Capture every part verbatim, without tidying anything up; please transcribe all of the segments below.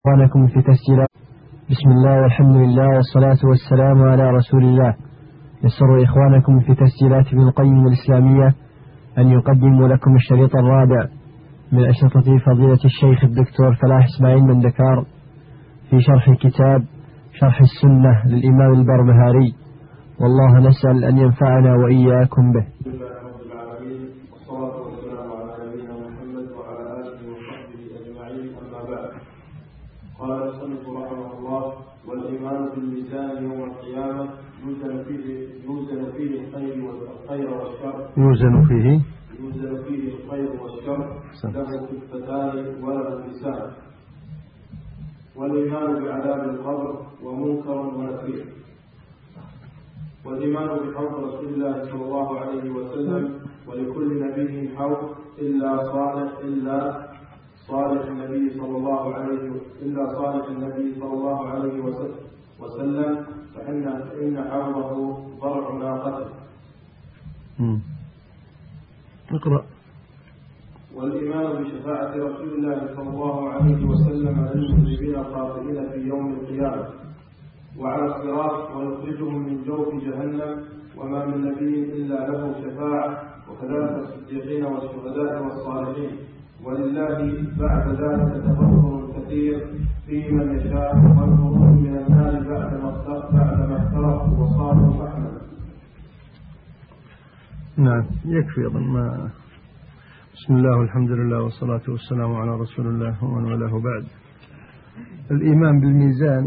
إخوانكم في تسجيلات. بسم الله والحمد لله والصلاة والسلام على رسول الله. يسر إخوانكم في تسجيلات ابن القيم الإسلامية أن يقدموا لكم الشريط الرابع من أشرطة فضيلة الشيخ الدكتور فلاح إسماعيل من دكار في شرح كتاب شرح السنة للإمام البربهاري، والله نسأل أن ينفعنا وإياكم به. قال المصنف رحمه الله: والإيمان بالميزان يوم القيامة يوزن فيه يوزن فيه الخير والخير والشر يوزن فيه يوزن فيه الخير والشر له كفتان وله لسان. والإيمان بعذاب القبر ومنكر ونكير. والإيمان بحوض رسول الله صلى الله عليه وسلم، ولكل نبي حوض إلا صالح إلا صالح النبي صلى الله عليه إلا صالح النبي صلى الله عليه وسلم فإن إن حوضه ضرع ناقته. اقرأ. والإيمان بشفاعة رسول الله صلى الله عليه وسلم للمذنبين الخاطئين في يوم القيامة وعلى الصراط ويخرجهم من جوف جهنم، وما من نبي إلا له شفاعة، وكذلك الصديقين والشهداء والصالحين. ولله بعد ذلك تفضل كثير في من يشاء والخروج من النار بعد ما احترق وصاروا فحما. نعم، يكفي أظن. ما بسم الله والحمد لله والصلاة والسلام على رسول الله ومن والاه بعد. الإيمان بالميزان،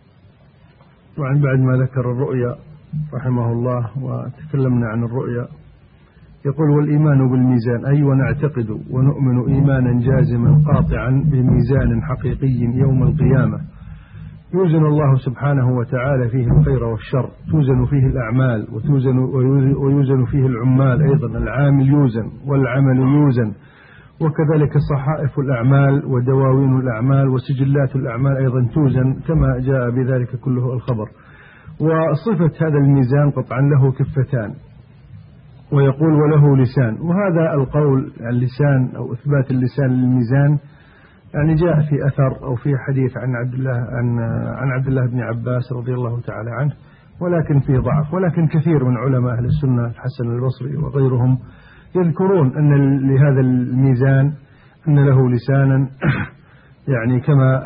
وعن بعد ما ذكر الرؤيا رحمه الله وتكلمنا عن الرؤيا، يقول: والإيمان بالميزان أي ونعتقد ونؤمن إيمانا جازما قاطعا بميزان حقيقي يوم القيامة يوزن الله سبحانه وتعالى فيه الخير والشر، توزن فيه الأعمال وتوزن ويوزن فيه العمال أيضا، العامل يوزن والعمل يوزن، وكذلك صحائف الأعمال ودواوين الأعمال وسجلات الأعمال أيضا توزن كما جاء بذلك كله الخبر. وصفة هذا الميزان قطعا له كفتان، ويقول وله لسان. وهذا القول اللسان أو إثبات اللسان للميزان يعني جاء في أثر أو في حديث عن عبد الله عن عن عبد الله بن عباس رضي الله تعالى عنه، ولكن فيه ضعف. ولكن كثير من علماء أهل السنة الحسن البصري وغيرهم يذكرون أن لهذا الميزان أن له لسانا يعني كما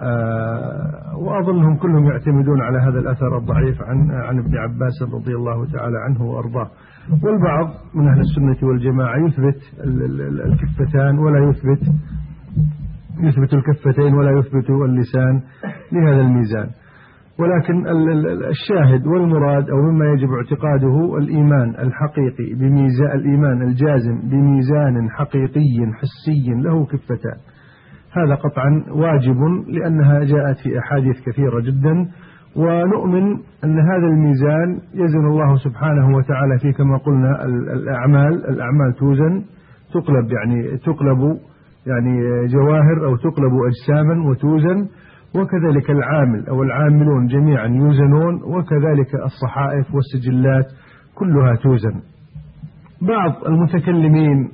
وأظنهم كلهم يعتمدون على هذا الأثر الضعيف عن عن ابن عباس رضي الله تعالى عنه وأرضاه. والبعض من أهل السنة والجماعة يثبت الكفتان ولا يثبت يثبت الكفتين ولا يثبت اللسان لهذا الميزان. ولكن الشاهد والمراد أو مما يجب اعتقاده الإيمان الحقيقي بميزان الإيمان الجازم بميزان حقيقي حسي له كفتان. هذا قطعا واجب لأنها جاءت في أحاديث كثيرة جدا. ونؤمن أن هذا الميزان يزن الله سبحانه وتعالى فيه كما قلنا الأعمال الأعمال توزن تقلب يعني تقلب يعني جواهر أو تقلب أجساما وتوزن، وكذلك العامل أو العاملون جميعا يوزنون، وكذلك الصحائف والسجلات كلها توزن. بعض المتكلمين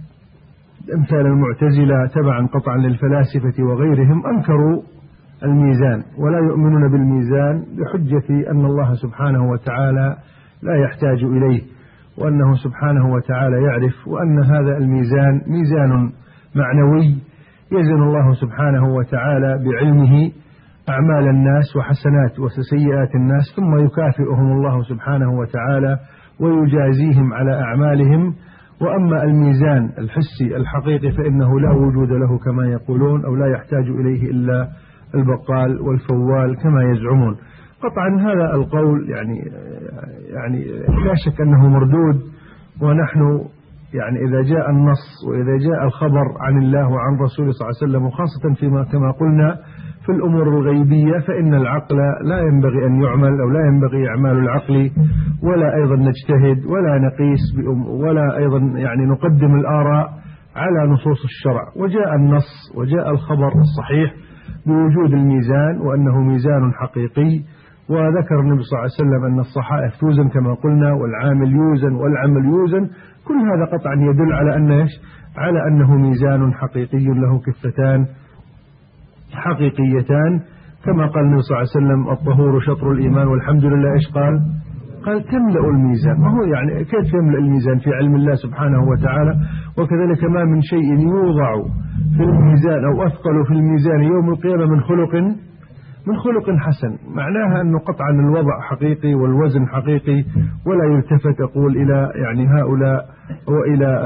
أمثال المعتزلة تبعا قطعا للفلاسفة وغيرهم أنكروا الميزان ولا يؤمنون بالميزان بحجة أن الله سبحانه وتعالى لا يحتاج إليه، وأنه سبحانه وتعالى يعرف، وأن هذا الميزان ميزان معنوي يزن الله سبحانه وتعالى بعلمه أعمال الناس وحسنات وسيئات الناس، ثم يكافئهم الله سبحانه وتعالى ويجازيهم على أعمالهم. وأما الميزان الحسي الحقيقي فإنه لا وجود له كما يقولون، أو لا يحتاج إليه إلا البقال والفوال كما يزعمون. قطعا هذا القول يعني يعني لا شك أنه مردود. ونحن يعني إذا جاء النص وإذا جاء الخبر عن الله وعن رسوله صلى الله عليه وسلم، وخاصة فيما كما قلنا في الأمور الغيبية، فإن العقل لا ينبغي أن يعمل أو لا ينبغي إعمال العقل، ولا أيضا نجتهد ولا نقيس ولا أيضا يعني نقدم الآراء على نصوص الشرع. وجاء النص وجاء الخبر الصحيح بوجود الميزان وأنه ميزان حقيقي. وذكر النبي صلى الله عليه وسلم أن الصحائف توزن كما قلنا، والعامل يوزن والعمل يوزن. كل هذا قطعا يدل على أن على أنه ميزان حقيقي له كفتان حقيقيتان، كما قال النبي صلى الله عليه وسلم الطهور شطر الإيمان والحمد لله إيش قال؟ قال تملأ الميزان. ما هو يعني كيف يملأ الميزان في علم الله سبحانه وتعالى؟ وكذلك ما من شيء يوضع في الميزان أو أثقل في الميزان يوم القيامة من خلق من خلق حسن. معناها أنه قطعا الوضع حقيقي والوزن حقيقي، ولا يلتفت أقول إلى يعني هؤلاء وإلى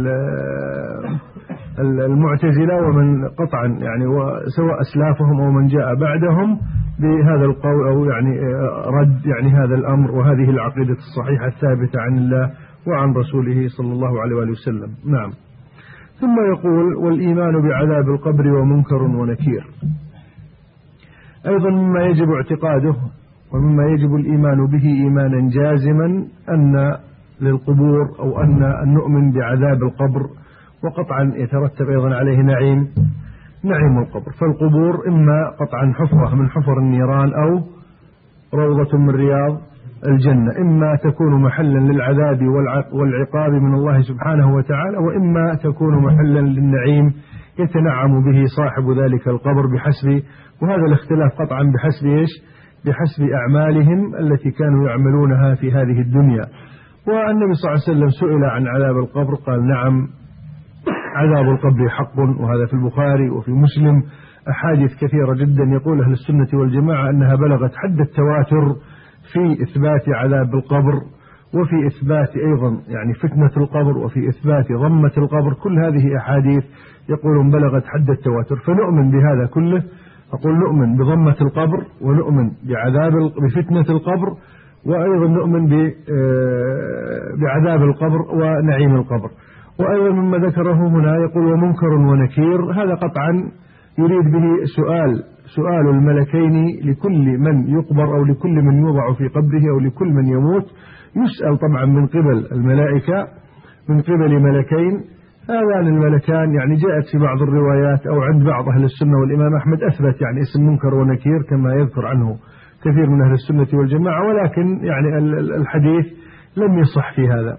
المعتزلة ومن قطعا يعني سواء أسلافهم أو من جاء بعدهم بهذا القول أو يعني رد يعني هذا الأمر وهذه العقيدة الصحيحة الثابتة عن الله وعن رسوله صلى الله عليه وآله وسلم. نعم. ثم يقول والإيمان بعذاب القبر ومنكر ونكير. أيضا مما يجب اعتقاده ومما يجب الإيمان به إيمانا جازما أن للقبور أو أن نؤمن بعذاب القبر، وقطعا يترتب أيضا عليه نعيم نعيم القبر. فالقبور إما قطعا حفرة من حفر النيران أو روضة من رياض الجنة، إما تكون محلا للعذاب والعقاب من الله سبحانه وتعالى، وإما تكون محلا للنعيم يتنعم به صاحب ذلك القبر بحسب، وهذا الاختلاف قطعا بحسب إيش؟ بحسب أعمالهم التي كانوا يعملونها في هذه الدنيا. والنبي صلى الله عليه وسلم سئل عن عذاب القبر قال نعم عذاب القبر حق، وهذا في البخاري وفي مسلم أحاديث كثيرة جدا يقول أهل السنة والجماعة أنها بلغت حد التواتر في إثبات عذاب القبر وفي إثبات أيضا يعني فتنة القبر وفي إثبات ضمة القبر. كل هذه أحاديث يقولون بلغت حد التواتر، فنؤمن بهذا كله. أقول نؤمن بضمة القبر ونؤمن بعذاب بفتنة القبر، وأيضا نؤمن بعذاب القبر ونعيم القبر. وأيضا مما ذكره هنا يقول ومنكر ونكير، هذا قطعا يريد به سؤال سؤال الملكين لكل من يقبر أو لكل من يوضع في قبره أو لكل من يموت، يسأل طبعا من قبل الملائكة من قبل ملكين. هذان الملكان يعني جاءت في بعض الروايات أو عند بعض أهل السنة والإمام أحمد أثبت يعني اسم منكر ونكير كما يذكر عنه كثير من أهل السنة والجماعة، ولكن يعني الحديث لم يصح في هذا.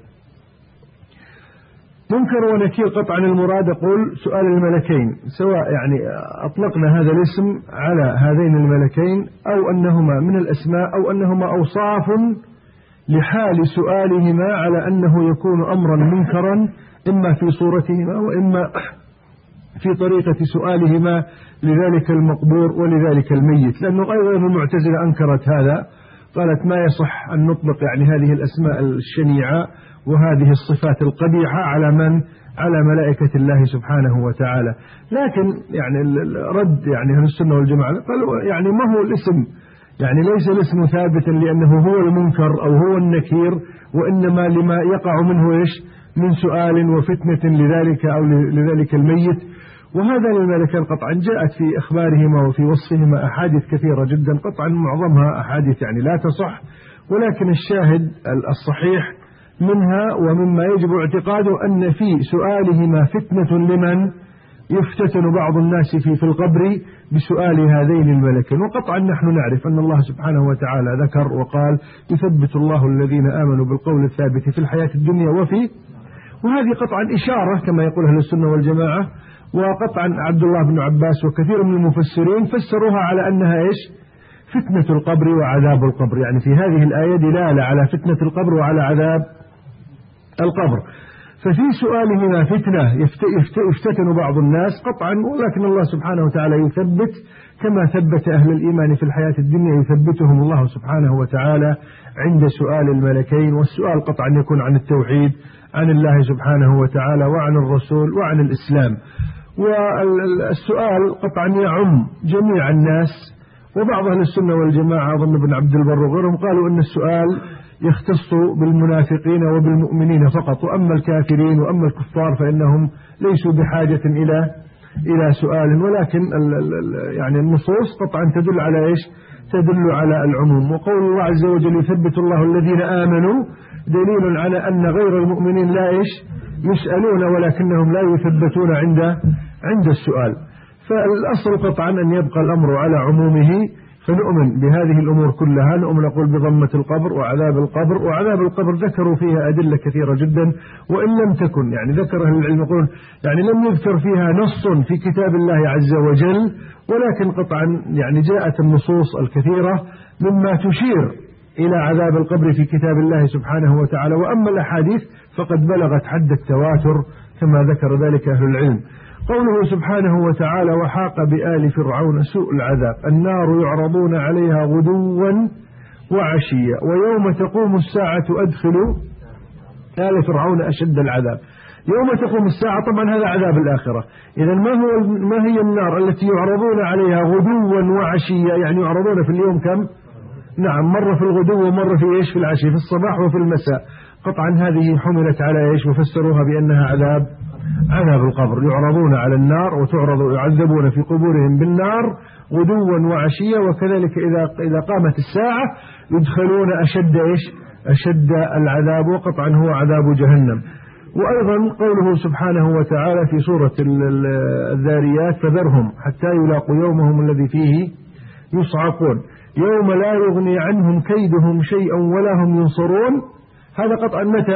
منكر ونكير قطعا المراد أقول سؤال الملكين، سواء يعني أطلقنا هذا الاسم على هذين الملكين أو أنهما من الأسماء أو أنهما أوصاف لحال سؤالهما على أنه يكون أمرا منكرا إما في صورتهما وإما في طريقة سؤالهما لذلك المقبور ولذلك الميت. لأنه أيضا المعتزلة أنكرت هذا، قالت ما يصح أن نطلق يعني هذه الأسماء الشنيعة وهذه الصفات القبيحة على من على ملائكة الله سبحانه وتعالى. لكن يعني الرد يعني أهل السنة والجماعة قالوا يعني ما هو الاسم، يعني ليس الاسم ثابتا لأنه هو المنكر أو هو النكير، وإنما لما يقع منه إيش من سؤال وفتنة لذلك أو لذلك الميت. وهذا الملكان قطعا جاءت في أخبارهما وفي وصفهما أحاديث كثيرة جدا، قطعا معظمها أحاديث يعني لا تصح، ولكن الشاهد الصحيح منها ومما يجب اعتقاده أن في سؤالهما فتنة لمن يفتتن بعض الناس في في القبر بسؤال هذين الملكين. وقطعا نحن نعرف أن الله سبحانه وتعالى ذكر وقال يثبت الله الذين آمنوا بالقول الثابت في الحياة الدنيا وفي، وهذه قطعا إشارة كما يقول أهل السنة والجماعة. وقطعا عبد الله بن عباس وكثير من المفسرين فسروها على أنها إيش فتنة القبر وعذاب القبر، يعني في هذه الآية دلالة على فتنة القبر وعلى عذاب القبر. ففي سؤالهما فتنة يفتتن بعض الناس قطعا، ولكن الله سبحانه وتعالى يثبت كما ثبت أهل الإيمان في الحياة الدنيا يثبتهم الله سبحانه وتعالى عند سؤال الملكين. والسؤال قطعا يكون عن التوحيد عن الله سبحانه وتعالى وعن الرسول وعن الإسلام. والسؤال قطعا يعم جميع الناس، وبعض أهل السنة والجماعة أظن ابن عبد البر وغيرهم قالوا أن السؤال يختص بالمنافقين وبالمؤمنين فقط، وأما الكافرين وأما الكفار فإنهم ليسوا بحاجة إلى إلى سؤال. ولكن ال ال يعني النصوص قطعا تدل على إيش تدل على العموم. وقول الله عز وجل يثبت الله الذين آمنوا دليل على أن غير المؤمنين لا إيش يسألون ولكنهم لا يثبتون عند عند السؤال. فالأصل قطعا أن يبقى الأمر على عمومه فنؤمن بهذه الأمور كلها. نؤمن نقول بضمة القبر وعذاب القبر. وعذاب القبر ذكروا فيها أدلة كثيرة جدا، وإن لم تكن يعني ذكر أهل العلم يقولون يعني لم يذكر فيها نص في كتاب الله عز وجل، ولكن قطعا يعني جاءت النصوص الكثيرة مما تشير إلى عذاب القبر في كتاب الله سبحانه وتعالى. وأما الأحاديث فقد بلغت حد التواتر كما ذكر ذلك أهل العلم. قوله سبحانه وتعالى: وحاق بآل فرعون سوء العذاب النار يعرضون عليها غدوا وعشيا ويوم تقوم الساعة أدخلوا آل فرعون أشد العذاب. يوم تقوم الساعة طبعا هذا عذاب الآخرة. إذا ما هو ما هي النار التي يعرضون عليها غدوا وعشيا؟ يعني يعرضون في اليوم كم؟ نعم، مرة في الغدو ومرة في إيش؟ في العشي، في الصباح وفي المساء. قطعا هذه حملت على إيش؟ وفسروها بأنها عذاب عذاب القبر. يعرضون على النار وتعرض يعذبون في قبورهم بالنار غدوا وعشيا، وكذلك إذا إذا قامت الساعة يدخلون أشد إيش؟ أشد العذاب، وقطعا هو عذاب جهنم. وأيضا قوله سبحانه وتعالى في سورة الذاريات: فذرهم حتى يلاقوا يومهم الذي فيه يصعقون يوم لا يغني عنهم كيدهم شيئا ولا هم ينصرون. هذا قطعا متى؟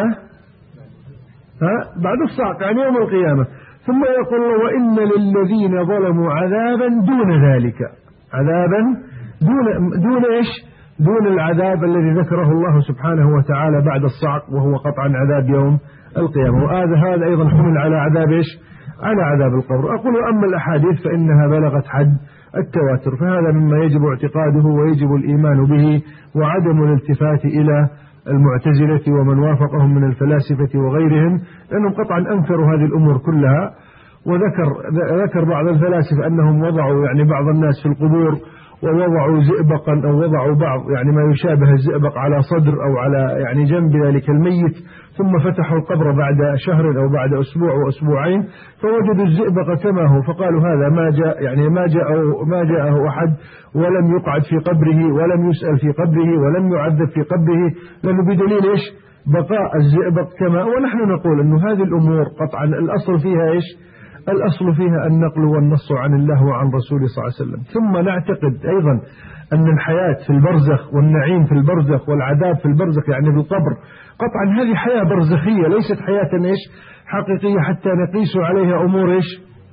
ها؟ بعد الصعق، يعني يوم القيامة. ثم يقول: وإن للذين ظلموا عذابا دون ذلك، عذابا دون دون إيش؟ دون العذاب الذي ذكره الله سبحانه وتعالى بعد الصعق، وهو قطعا عذاب يوم القيامة. وهذا هذا أيضا حمل على عذاب إيش؟ على عذاب القبر. أقول: أما الأحاديث فإنها بلغت حد التواتر، فهذا مما يجب اعتقاده ويجب الإيمان به، وعدم الالتفات إلى المعتزلة ومن وافقهم من الفلاسفة وغيرهم، لأنهم قطعا أنكروا هذه الأمور كلها. وذكر ذكر بعض الفلاسفة أنهم وضعوا يعني بعض الناس في القبور ووضعوا زئبقا أو وضعوا بعض يعني ما يشابه الزئبق على صدر أو على يعني جنب ذلك الميت، ثم فتحوا القبر بعد شهر أو بعد أسبوع وأسبوعين فوجدوا الزئبق كما هو، فقالوا هذا ما جاء يعني ما جاء ما جاءه أحد ولم يقعد في قبره ولم يسأل في قبره ولم يعذب في قبره، لأنه بدليل إيش؟ بقاء الزئبق كما. ونحن نقول أن هذه الأمور قطعا الأصل فيها إيش؟ الأصل فيها النقل والنص عن الله وعن رسوله صلى الله عليه وسلم. ثم نعتقد أيضا أن الحياة في البرزخ والنعيم في البرزخ والعذاب في البرزخ يعني في القبر قطعا هذه حياة برزخية ليست حياة إيش؟ حقيقية حتى نقيس عليها أمور إيش؟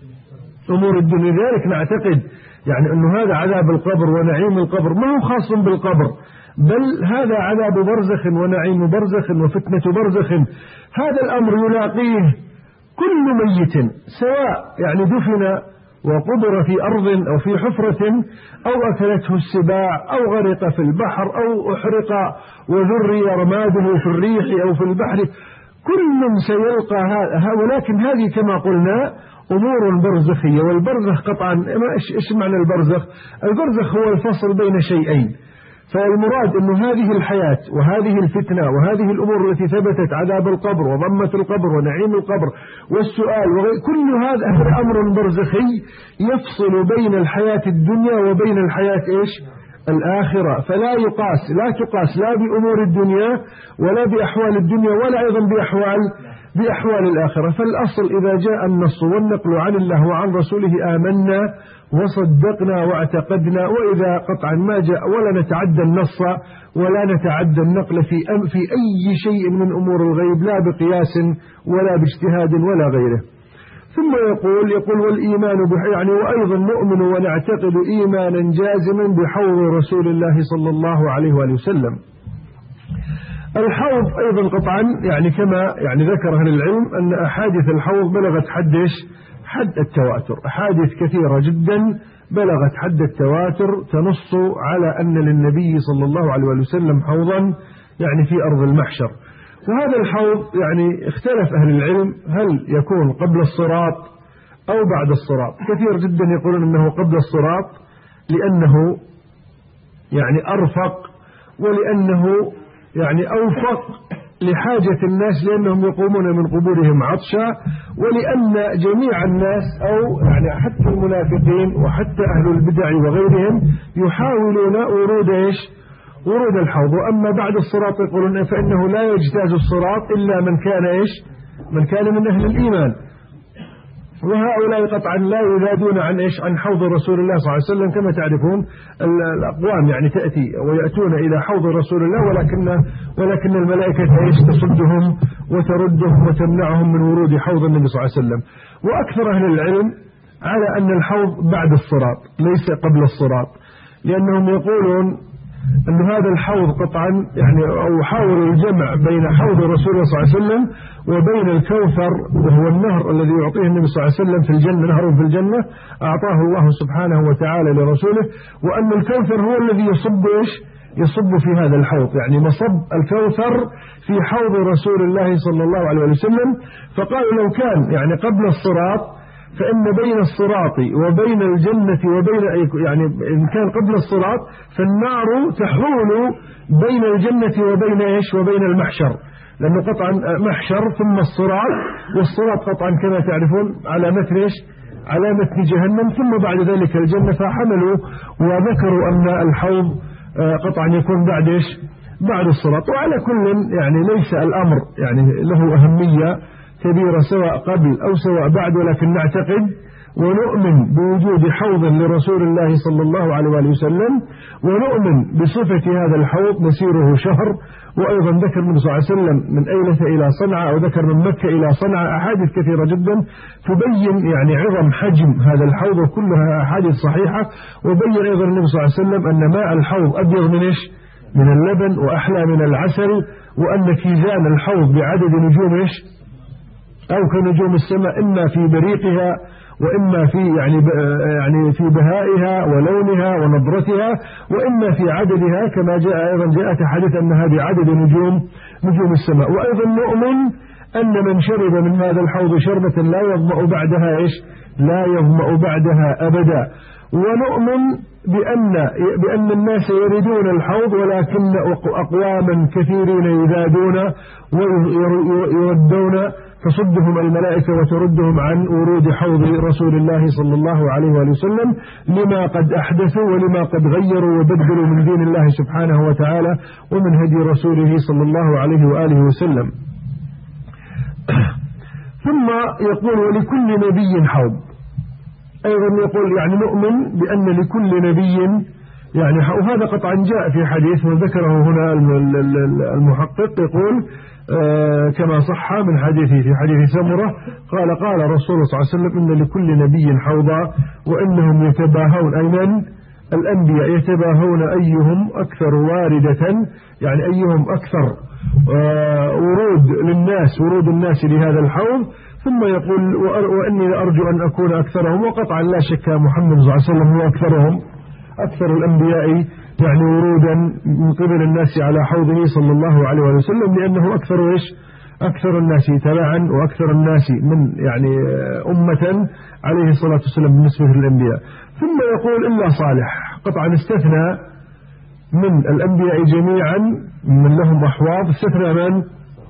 أمور الدنيا. لذلك نعتقد يعني أنه هذا عذاب القبر ونعيم القبر ما هو خاص بالقبر، بل هذا عذاب برزخ ونعيم برزخ وفتنة برزخ. هذا الأمر يلاقيه كل ميت سواء يعني دفن وقبر في أرض أو في حفرة أو أكلته السباع أو غرق في البحر أو أحرق وذري رماده في الريح أو في البحر، كل سيلقى هذا. ولكن هذه كما قلنا أمور برزخية، والبرزخ قطعا إيش معنى البرزخ؟ البرزخ هو الفصل بين شيئين. فالمراد أن هذه الحياة وهذه الفتنة وهذه الأمور التي ثبتت عذاب القبر وضمة القبر ونعيم القبر والسؤال كل هذا أمر برزخي يفصل بين الحياة الدنيا وبين الحياة إيش؟ الآخرة. فلا يقاس لا تقاس لا بأمور الدنيا ولا بأحوال الدنيا ولا أيضا بأحوال بأحوال الآخرة. فالأصل إذا جاء النص والنقل عن الله وعن رسوله آمنا وصدقنا واعتقدنا، وإذا قطعا ما جاء ولا نتعدى النص ولا نتعدى النقل في في أي شيء من أمور الغيب لا بقياس ولا باجتهاد ولا غيره. ثم يقول يقول والإيمان يعني وأيضا نؤمن ونعتقد إيمانا جازما بحوض رسول الله صلى الله عليه وآله وسلم. الحوض أيضا قطعا يعني كما يعني ذكر أهل العلم أن أحاديث الحوض بلغت حد إيش؟ حد التواتر. أحاديث كثيرة جدا بلغت حد التواتر تنص على أن للنبي صلى الله عليه وسلم حوضا يعني في أرض المحشر. وهذا الحوض يعني اختلف أهل العلم هل يكون قبل الصراط أو بعد الصراط. كثير جدا يقولون أنه قبل الصراط لأنه يعني أرفق ولأنه يعني أوفق لحاجة الناس لأنهم يقومون من قبورهم عطشا، ولأن جميع الناس أو يعني حتى المنافقين وحتى أهل البدع وغيرهم يحاولون ورود إيش؟ ورود الحوض. وأما بعد الصراط يقولون فإنه لا يجتاز الصراط إلا من كان إيش؟ من كان من أهل الإيمان. وهؤلاء قطعا لا يزادون عن إيش عن حوض رسول الله صلى الله عليه وسلم. كما تعرفون الأقوام يعني تأتي ويأتون إلى حوض رسول الله ولكن ولكن الملائكة إيش تصدهم وتردهم وتمنعهم من ورود حوض النبي صلى الله عليه وسلم. وأكثر أهل العلم على أن الحوض بعد الصراط ليس قبل الصراط، لأنهم يقولون أن هذا الحوض قطعا يعني أو حاول الجمع بين حوض رسول الله صلى الله عليه وسلم وبين الكوثر، وهو النهر الذي يعطيه النبي صلى الله عليه وسلم في الجنة، نهر في الجنة أعطاه الله سبحانه وتعالى لرسوله، وأن الكوثر هو الذي يصب إيش يصب في هذا الحوض، يعني مصب الكوثر في حوض رسول الله صلى الله عليه وسلم. فقالوا لو كان يعني قبل الصراط فإن بين الصراط وبين الجنة وبين يعني إن كان قبل الصراط فالنار تحول بين الجنة وبين إيش وبين المحشر، لأنه قطعا محشر ثم الصراط، والصراط قطعا كما تعرفون على متن إيش على متن جهنم، ثم بعد ذلك الجنة. فحملوا وذكروا أن الحوض قطعا يكون بعد إيش بعد الصراط. وعلى كل يعني ليس الأمر يعني له أهمية كبيرة سواء قبل أو سواء بعد، ولكن نعتقد ونؤمن بوجود حوض لرسول الله صلى الله عليه وآله وسلم، ونؤمن بصفة هذا الحوض مسيره شهر. وأيضا ذكر النبي صلى الله عليه وسلم من أيلة إلى صنعاء، أو ذكر من مكة إلى صنعاء أحاديث كثيرة جدا تبين يعني عظم حجم هذا الحوض، وكلها أحاديث صحيحة. وبين أيضا النبي صلى الله عليه وسلم أن ماء الحوض أبيض من إيش من اللبن وأحلى من العسل، وأن كيزان الحوض بعدد نجوم إيش أو كنجوم السماء، إما في بريقها وإما في يعني يعني في بهائها ولونها ونضرتها، وإما في عددها كما جاء أيضا جاءت حديث أنها بعدد نجوم نجوم السماء. وأيضا نؤمن أن من شرب من هذا الحوض شربة لا يظمأ بعدها إيش لا يظمأ بعدها أبدا. ونؤمن بأن بأن الناس يريدون الحوض، ولكن أقواما كثيرين يزادون ويردون تصدهم الملائكة وتردهم عن ورود حوض رسول الله صلى الله عليه وآله وسلم، لما قد أحدثوا ولما قد غيروا وبدلوا من دين الله سبحانه وتعالى ومن هدي رسوله صلى الله عليه وآله وسلم. ثم يقول ولكل نبي حوض. أيضا يقول يعني نؤمن بأن لكل نبي يعني، وهذا قطعا جاء في حديث وذكره هنا المحقق، يقول آه كما صح من حديثه في حديث سمرة قال قال رسول الله صلى الله عليه وسلم إن لكل نبي حوضا وإنهم يتباهون، أي من الأنبياء يتباهون أيهم أكثر واردة، يعني أيهم أكثر آه ورود للناس ورود الناس لهذا الحوض. ثم يقول وإني أرجو أن أكون أكثرهم، وقطعا لا شك محمد صلى الله عليه وسلم هو أكثرهم أكثر الأنبياء يعني ورودا من قبل الناس على حوضه صلى الله عليه وسلم، لأنه أكثر إيش أكثر الناس تبعا وأكثر الناس من يعني أمة عليه الصلاة والسلام بالنسبة للأنبياء. ثم يقول إلا صالح، قطعا استثنى من الأنبياء جميعا من لهم أحواض، استثنى من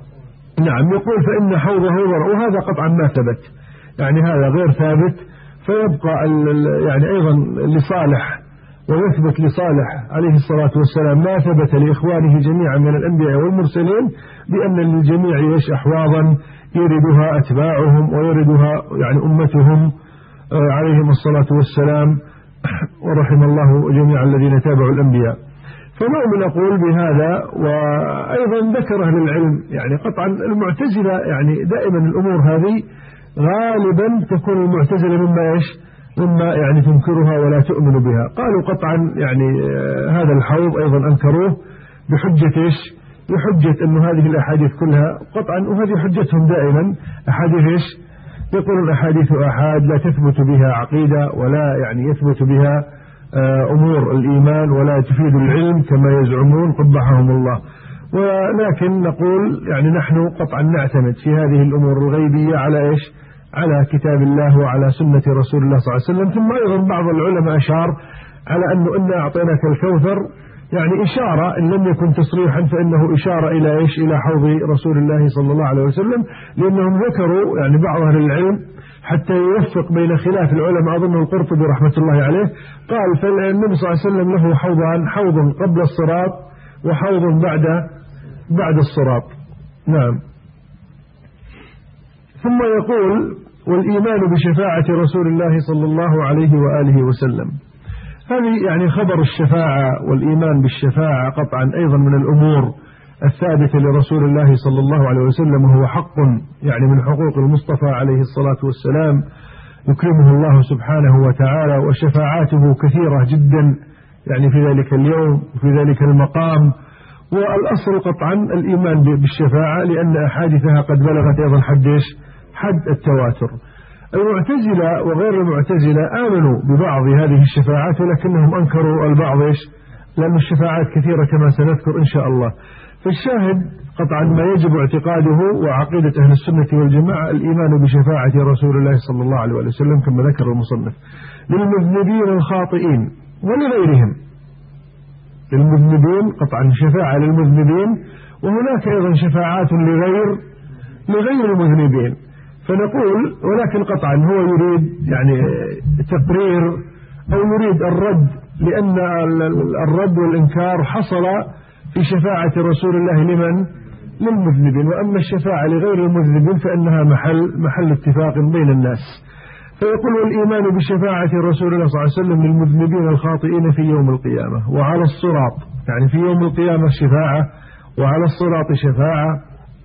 نعم يقول فإن حوضه ورع، وهذا قطعا ما ثبت، يعني هذا غير ثابت. فيبقى يعني أيضا لصالح ويثبت لصالح عليه الصلاة والسلام ما ثبت لإخوانه جميعا من الأنبياء والمرسلين بأن للجميع يش أحواضا يردها أتباعهم ويردها يعني أمتهم عليهم الصلاة والسلام، ورحم الله جميع الذين تابعوا الأنبياء. فنؤمن نقول بهذا. وأيضا ذكر أهل العلم يعني قطعا المعتزلة يعني دائما الأمور هذه غالبا تكون المعتزلة مما إيش مما يعني تنكرها ولا تؤمن بها. قالوا قطعا يعني هذا الحوض أيضا أنكروه بحجة إيش بحجة أن هذه الأحاديث كلها قطعا، وهذه حجتهم دائما أحاديث إيش يقولون أحاديث أحاد لا تثبت بها عقيدة ولا يعني يثبت بها أمور الإيمان ولا تفيد العلم كما يزعمون قبحهم الله. ولكن نقول يعني نحن قطعا نعتمد في هذه الأمور الغيبية على إيش على كتاب الله وعلى سنة رسول الله صلى الله عليه وسلم. ثم أيضا بعض العلماء أشار على أنه إنا أعطيناك الكوثر، يعني إشارة إن لم يكن تصريحا فإنه إشارة إلى إيش إلى حوض رسول الله صلى الله عليه وسلم، لأنهم ذكروا يعني بعض أهل العلم حتى يوفق بين خلاف العلماء، أظنه القرطبي رحمة الله عليه قال فالنبي صلى الله عليه وسلم له حوضان، حوض قبل الصراط وحوض بعد بعد الصراط. نعم. ثم يقول والإيمان بشفاعة رسول الله صلى الله عليه وآله وسلم. هذه يعني خبر الشفاعة والإيمان بالشفاعة قطعا أيضا من الأمور الثابتة لرسول الله صلى الله عليه وسلم، وهو حق يعني من حقوق المصطفى عليه الصلاة والسلام يكرمه الله سبحانه وتعالى، وشفاعاته كثيرة جدا يعني في ذلك اليوم وفي ذلك المقام. والأصل قطعا الإيمان بالشفاعة، لأن أحاديثها قد بلغت أيضا حد حد التواتر. المعتزلة وغير المعتزلة آمنوا ببعض هذه الشفاعات، ولكنهم أنكروا البعض إيش؟ لأن الشفاعات كثيرة كما سنذكر إن شاء الله. فالشاهد قطعا ما يجب اعتقاده وعقيدة أهل السنة والجماعة الإيمان بشفاعة رسول الله صلى الله عليه وسلم كما ذكر المصنف للمذنبين الخاطئين ولغيرهم. للمذنبين قطعا شفاعة للمذنبين، وهناك أيضا شفاعات لغير لغير المذنبين. فنقول ولكن قطعا هو يريد يعني تقرير أو يريد الرد، لأن الرد والإنكار حصل في شفاعة رسول الله لمن؟ للمذنبين. وأما الشفاعة لغير المذنبين فإنها محل محل اتفاق بين الناس. فيقول الإيمان بشفاعة رسول الله صلى الله عليه وسلم للمذنبين الخاطئين في يوم القيامة وعلى الصراط، يعني في يوم القيامة شفاعة، وعلى الصراط شفاعة،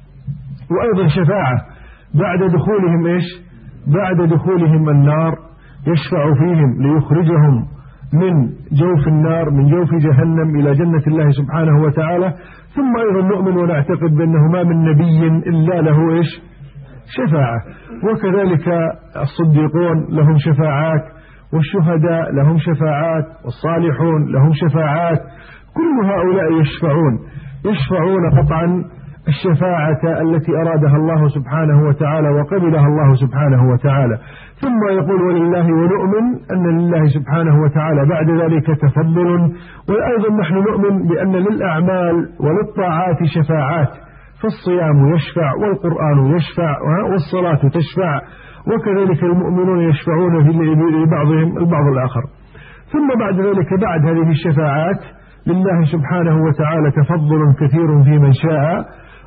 وأيضا شفاعة بعد دخولهم إيش؟ بعد دخولهم النار، يشفع فيهم ليخرجهم من جوف النار، من جوف جهنم إلى جنة الله سبحانه وتعالى. ثم أيضا نؤمن ونعتقد بأنه ما من نبي إلا له إيش؟ شفاعة. وكذلك الصديقون لهم شفاعات، والشهداء لهم شفاعات، والصالحون لهم شفاعات. كل هؤلاء يشفعون يشفعون قطعا الشفاعة التي أرادها الله سبحانه وتعالى وقبلها الله سبحانه وتعالى. ثم يقول ولله، ونؤمن أن لله سبحانه وتعالى بعد ذلك تفضل. وأيضا نحن نؤمن بأن للأعمال وللطاعات شفاعات، فالصيام يشفع، والقرآن يشفع، والصلاة تشفع، وكذلك المؤمنون يشفعون لبعضهم البعض الآخر. ثم بعد ذلك بعد هذه الشفاعات لله سبحانه وتعالى تفضل كثير في من شاء،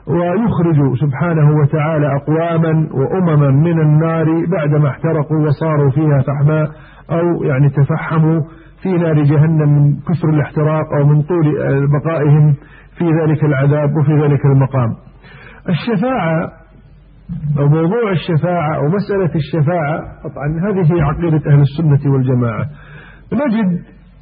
ويخرج سبحانه وتعالى أقواما وأمما من النار بعدما احترقوا وصاروا فيها فحما، أو يعني تفحموا في نار جهنم من كثر الاحتراق أو من طول بقائهم في ذلك العذاب وفي ذلك المقام. الشفاعة أو موضوع الشفاعة أو مسألة الشفاعة طبعا هذه هي عقيدة أهل السنة والجماعة. نجد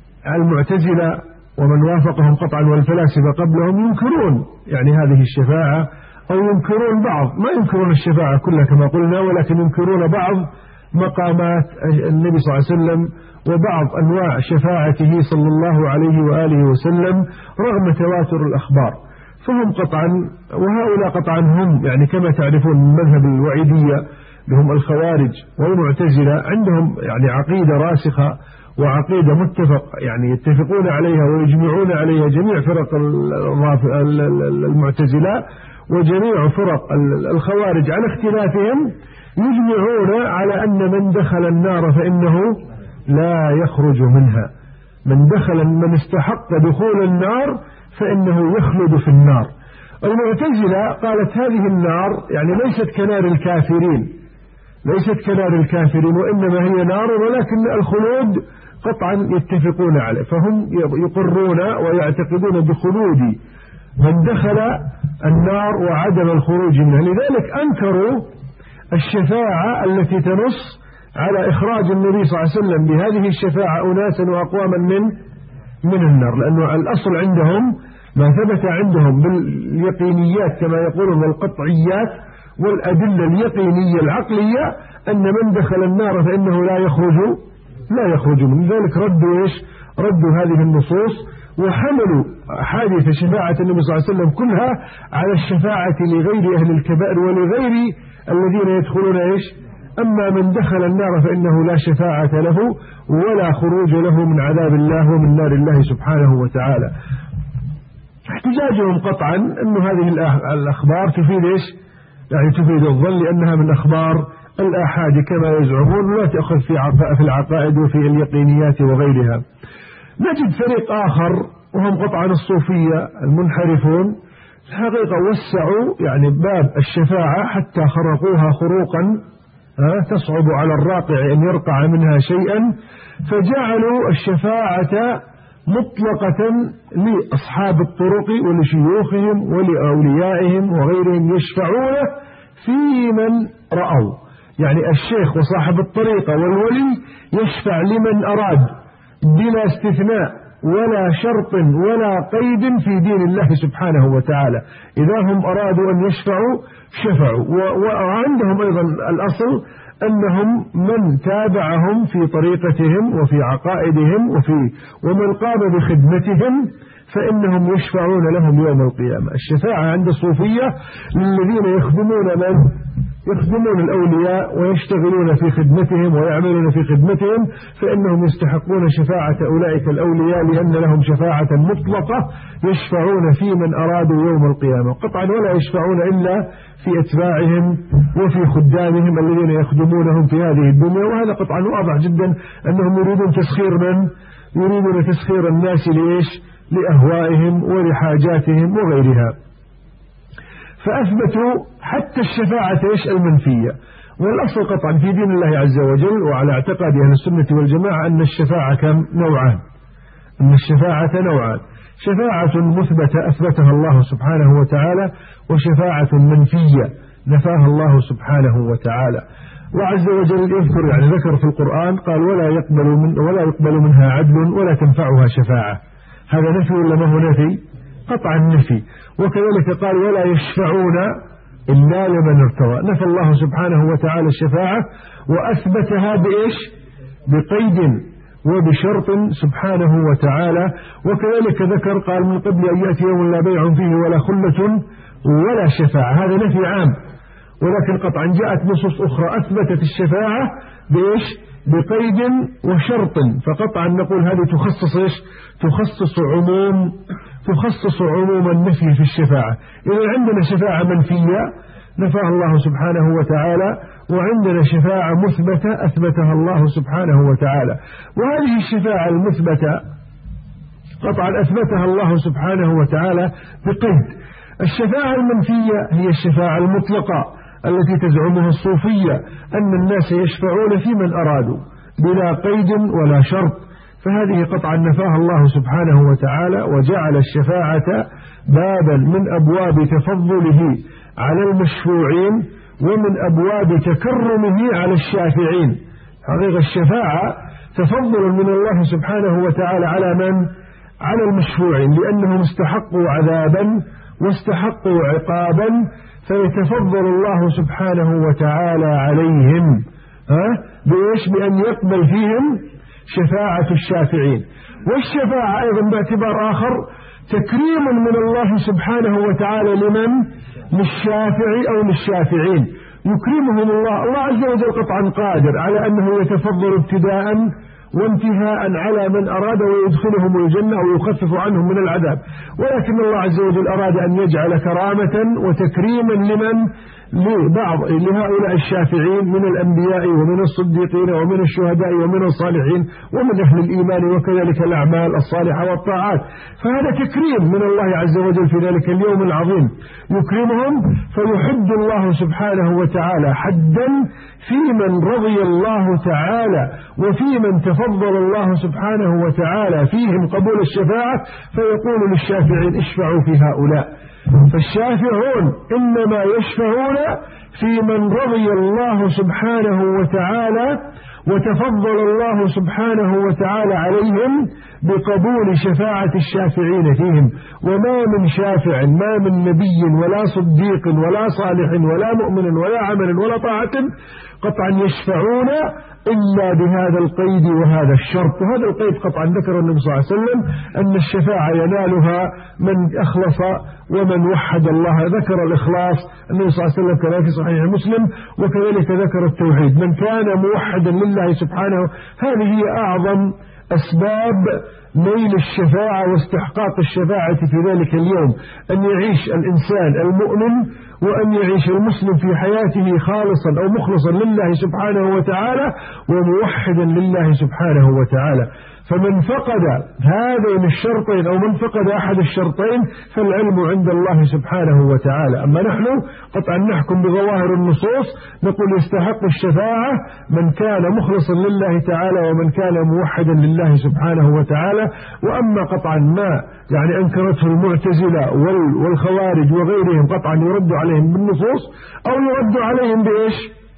المعتزلة ومن وافقهم قطعا والفلاسفة قبلهم ينكرون يعني هذه الشفاعة، أو ينكرون بعض، ما ينكرون الشفاعة كلها كما قلنا، ولكن ينكرون بعض مقامات النبي صلى الله عليه وسلم وبعض أنواع شفاعته صلى الله عليه وآله وسلم رغم تواتر الأخبار. فهم قطعا، وهؤلاء قطعا هم يعني كما تعرفون من مذهب الوعيدية لهم الخوارج والمعتزلة، عندهم يعني عقيدة راسخة وعقيدة متفق يعني يتفقون عليها ويجمعون عليها جميع فرق المعتزلة وجميع فرق الخوارج على اختلافهم، يجمعون على أن من دخل النار فإنه لا يخرج منها. من دخل من استحق دخول النار فإنه يخلد في النار. المعتزلة قالت هذه النار يعني ليست كنار الكافرين، ليست كنار الكافرين، وإنما هي نار، ولكن الخلود قطعا يتفقون عليه. فهم يقرون ويعتقدون بخلود من دخل النار وعدم الخروج منها. لذلك أنكروا الشفاعة التي تنص على إخراج النبي صلى الله عليه وسلم بهذه الشفاعة أناسا وأقواما من من النار، لأنه الأصل عندهم ما ثبت عندهم باليقينيات كما يقولون والقطعيات والأدلة اليقينية العقلية أن من دخل النار فإنه لا يخرج لا يخرج من ذلك. ردوا إيش؟ ردوا هذه النصوص وحملوا حادث شفاعة النبي صلى الله عليه وسلم كلها على الشفاعة لغير أهل الكبائر ولغير الذين يدخلون إيش؟ أما من دخل النار فإنه لا شفاعة له ولا خروج له من عذاب الله ومن نار الله سبحانه وتعالى. احتجاجهم قطعا أن هذه الأخبار تفيد إيش؟ يعني تفيد الظن، لأنها من أخبار الآحاد كما يزعمون، ولا تأخذ في في العقائد وفي اليقينيات وغيرها. نجد فريق آخر وهم قطعا الصوفية المنحرفون، الحقيقة وسعوا يعني باب الشفاعة حتى خرقوها خروقا تصعب على الراقع أن يرقع منها شيئا، فجعلوا الشفاعة مطلقة لأصحاب الطرق ولشيوخهم ولأوليائهم وغيرهم يشفعون في من رأوا، يعني الشيخ وصاحب الطريقة والولي يشفع لمن أراد بلا استثناء ولا شرط ولا قيد في دين الله سبحانه وتعالى. إذا هم أرادوا أن يشفعوا شفعوا. وعندهم أيضا الأصل أنهم من تابعهم في طريقتهم وفي عقائدهم وفي ومن قام بخدمتهم فإنهم يشفعون لهم يوم القيامة. الشفاعة عند الصوفية للذين يخدمون من يخدمون الأولياء ويشتغلون في خدمتهم ويعملون في خدمتهم، فإنهم يستحقون شفاعة أولئك الأولياء لأن لهم شفاعة مطلقة يشفعون في من أرادوا يوم القيامة قطعا، ولا يشفعون إلا في أتباعهم وفي خدامهم الذين يخدمونهم في هذه الدنيا. وهذا قطعا واضح جدا أنهم يريدون تسخير من يريدون تسخير الناس لإيش؟ لأهوائهم ولحاجاتهم وغيرها. فأثبتوا حتى الشفاعة إيش؟ المنفية. والأصل قطعا في دين الله عز وجل وعلى اعتقاد أهل السنة والجماعة أن الشفاعة كم نوعان أن الشفاعة نوعان شفاعة مثبتة أثبتها الله سبحانه وتعالى، وشفاعة منفية نفاها الله سبحانه وتعالى. وعز وجل يذكر يعني ذكر في القرآن قال ولا يقبل من ولا يقبل منها عدل ولا تنفعها شفاعة. هذا نفي ولا ما هو نفي؟ قطعا نفي. وكذلك قال ولا يشفعون إلا لمن ارتضى. نفى الله سبحانه وتعالى الشفاعة وأثبتها بإيش؟ بقيد وبشرط سبحانه وتعالى. وكذلك ذكر قال من قبل أن يأتي يوم لا بيع فيه ولا خلة ولا شفاعة. هذا نفي عام، ولكن قطعا جاءت نصوص أخرى أثبتت الشفاعة بإيش؟ بقيد وشرط. فقطعا نقول هذه تخصص إيش؟ تخصص عموم تخصص عموم النفي في الشفاعة. إذا عندنا شفاعة منفية نفاها الله سبحانه وتعالى، وعندنا شفاعة مثبتة أثبتها الله سبحانه وتعالى. وهذه الشفاعة المثبتة قطعا أثبتها الله سبحانه وتعالى بقيد. الشفاعة المنفية هي الشفاعة المطلقة التي تزعمها الصوفية أن الناس يشفعون في من أرادوا بلا قيد ولا شرط، فهذه قطعا نفاها الله سبحانه وتعالى، وجعل الشفاعة بابا من أبواب تفضله على المشفوعين ومن أبواب تكرمه على الشافعين. حقيقة الشفاعة تفضل من الله سبحانه وتعالى على من؟ على المشفوعين، لأنهم استحقوا عذابا واستحقوا عقابا، فيتفضل الله سبحانه وتعالى عليهم ها بإيش؟ بأن يقبل فيهم شفاعة الشافعين. والشفاعة أيضا باعتبار آخر تكريم من الله سبحانه وتعالى لمن؟ للشافع أو للشافعين، يكرمهم الله. الله عز وجل قطعا قادر على أنه يتفضل ابتداء وانتهاء على من أراد ويدخلهم الجنة ويخفف عنهم من العذاب، ولكن الله عز وجل أراد أن يجعل كرامة وتكريما لمن؟ لبعض لهؤلاء الشافعين من الأنبياء ومن الصديقين ومن الشهداء ومن الصالحين ومن أهل الإيمان وكذلك الأعمال الصالحة والطاعات. فهذا تكريم من الله عز وجل في ذلك اليوم العظيم، يكرمهم فيحد الله سبحانه وتعالى حدا في من رضي الله تعالى وفي من تفضل الله سبحانه وتعالى فيهم قبول الشفاعة، فيقول للشافعين اشفعوا في هؤلاء. فالشافعون إنما يشفعون في من رضي الله سبحانه وتعالى وتفضل الله سبحانه وتعالى عليهم بقبول شفاعة الشافعين فيهم. وما من شافع ما من نبي ولا صديق ولا صالح ولا مؤمن ولا عمل ولا طاعة قطعا يشفعون إلا بهذا القيد وهذا الشرط. وهذا القيد قطعا ذكر النبي صلى الله عليه وسلم أن الشفاعة ينالها من أخلص ومن وحد الله. ذكر الإخلاص النبي صلى الله عليه وسلم كما في صحيح مسلم، وكذلك ذكر التوحيد. من كان موحدا لله سبحانه، هذه هي أعظم أسباب نيل الشفاعة واستحقاق الشفاعة في ذلك اليوم، أن يعيش الإنسان المؤمن وأن يعيش المسلم في حياته خالصا أو مخلصا لله سبحانه وتعالى وموحدا لله سبحانه وتعالى. فمن فقد هذين الشرطين أو من فقد أحد الشرطين فالعلم عند الله سبحانه وتعالى. أما نحن قطعا نحكم بظواهر النصوص، نقول يستحق الشفاعة من كان مخلصا لله تعالى ومن كان موحدا لله سبحانه وتعالى. وأما قطعا ما يعني أنكرته المعتزلة والخوارج وغيرهم قطعا يرد عليهم بالنصوص أو يرد عليهم بإيش؟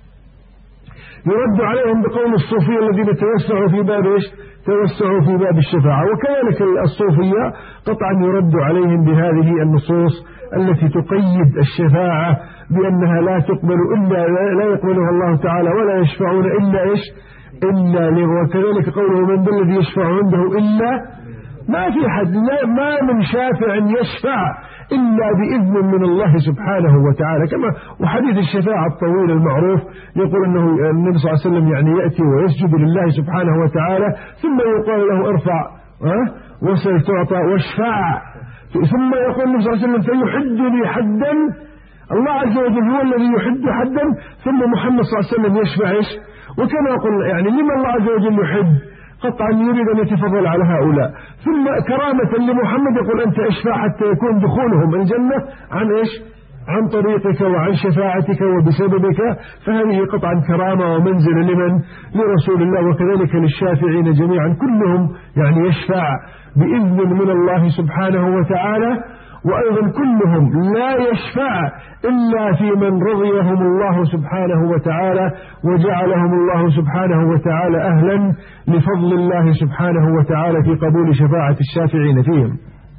يرد عليهم بقول الصوفية الذين توسعوا في باب إيش؟ توسعوا في باب الشفاعة. وكذلك الصوفية قطعا يرد عليهم بهذه النصوص التي تقيد الشفاعة بأنها لا تقبل إلا لا يقبلها الله تعالى ولا يشفعون إلا إيش؟ إلا له. وكذلك قوله من ذا الذي يشفع عنده إلا، ما في حد، ما من شافع يشفع إلا بإذن من الله سبحانه وتعالى. كما وحديث الشفاعة الطويل المعروف يقول أنه النبي صلى الله عليه وسلم يعني يأتي ويسجد لله سبحانه وتعالى ثم يقال له ارفع وسل تعطى واشفع، ثم يقول النبي صلى الله عليه وسلم فيحد لي حدا، الله عز وجل هو الذي يحد حدا، ثم محمد صلى الله عليه وسلم يشفع إيش؟ وكما يقول يعني لما الله عز وجل يحد قطعا يريد أن يتفضل على هؤلاء، ثم كرامة لمحمد يقول أنت اشفع حتى يكون دخولهم الجنة عن إيش؟ عن طريقك وعن شفاعتك وبسببك. فهذه قطعا كرامة ومنزل لمن؟ لرسول الله، وكذلك للشافعين جميعا كلهم يعني يشفع بإذن من الله سبحانه وتعالى. وأيضا كلهم لا يشفع إلا في من رضيهم الله سبحانه وتعالى وجعلهم الله سبحانه وتعالى أهلا لفضل الله سبحانه وتعالى في قبول شفاعة الشافعين فيهم.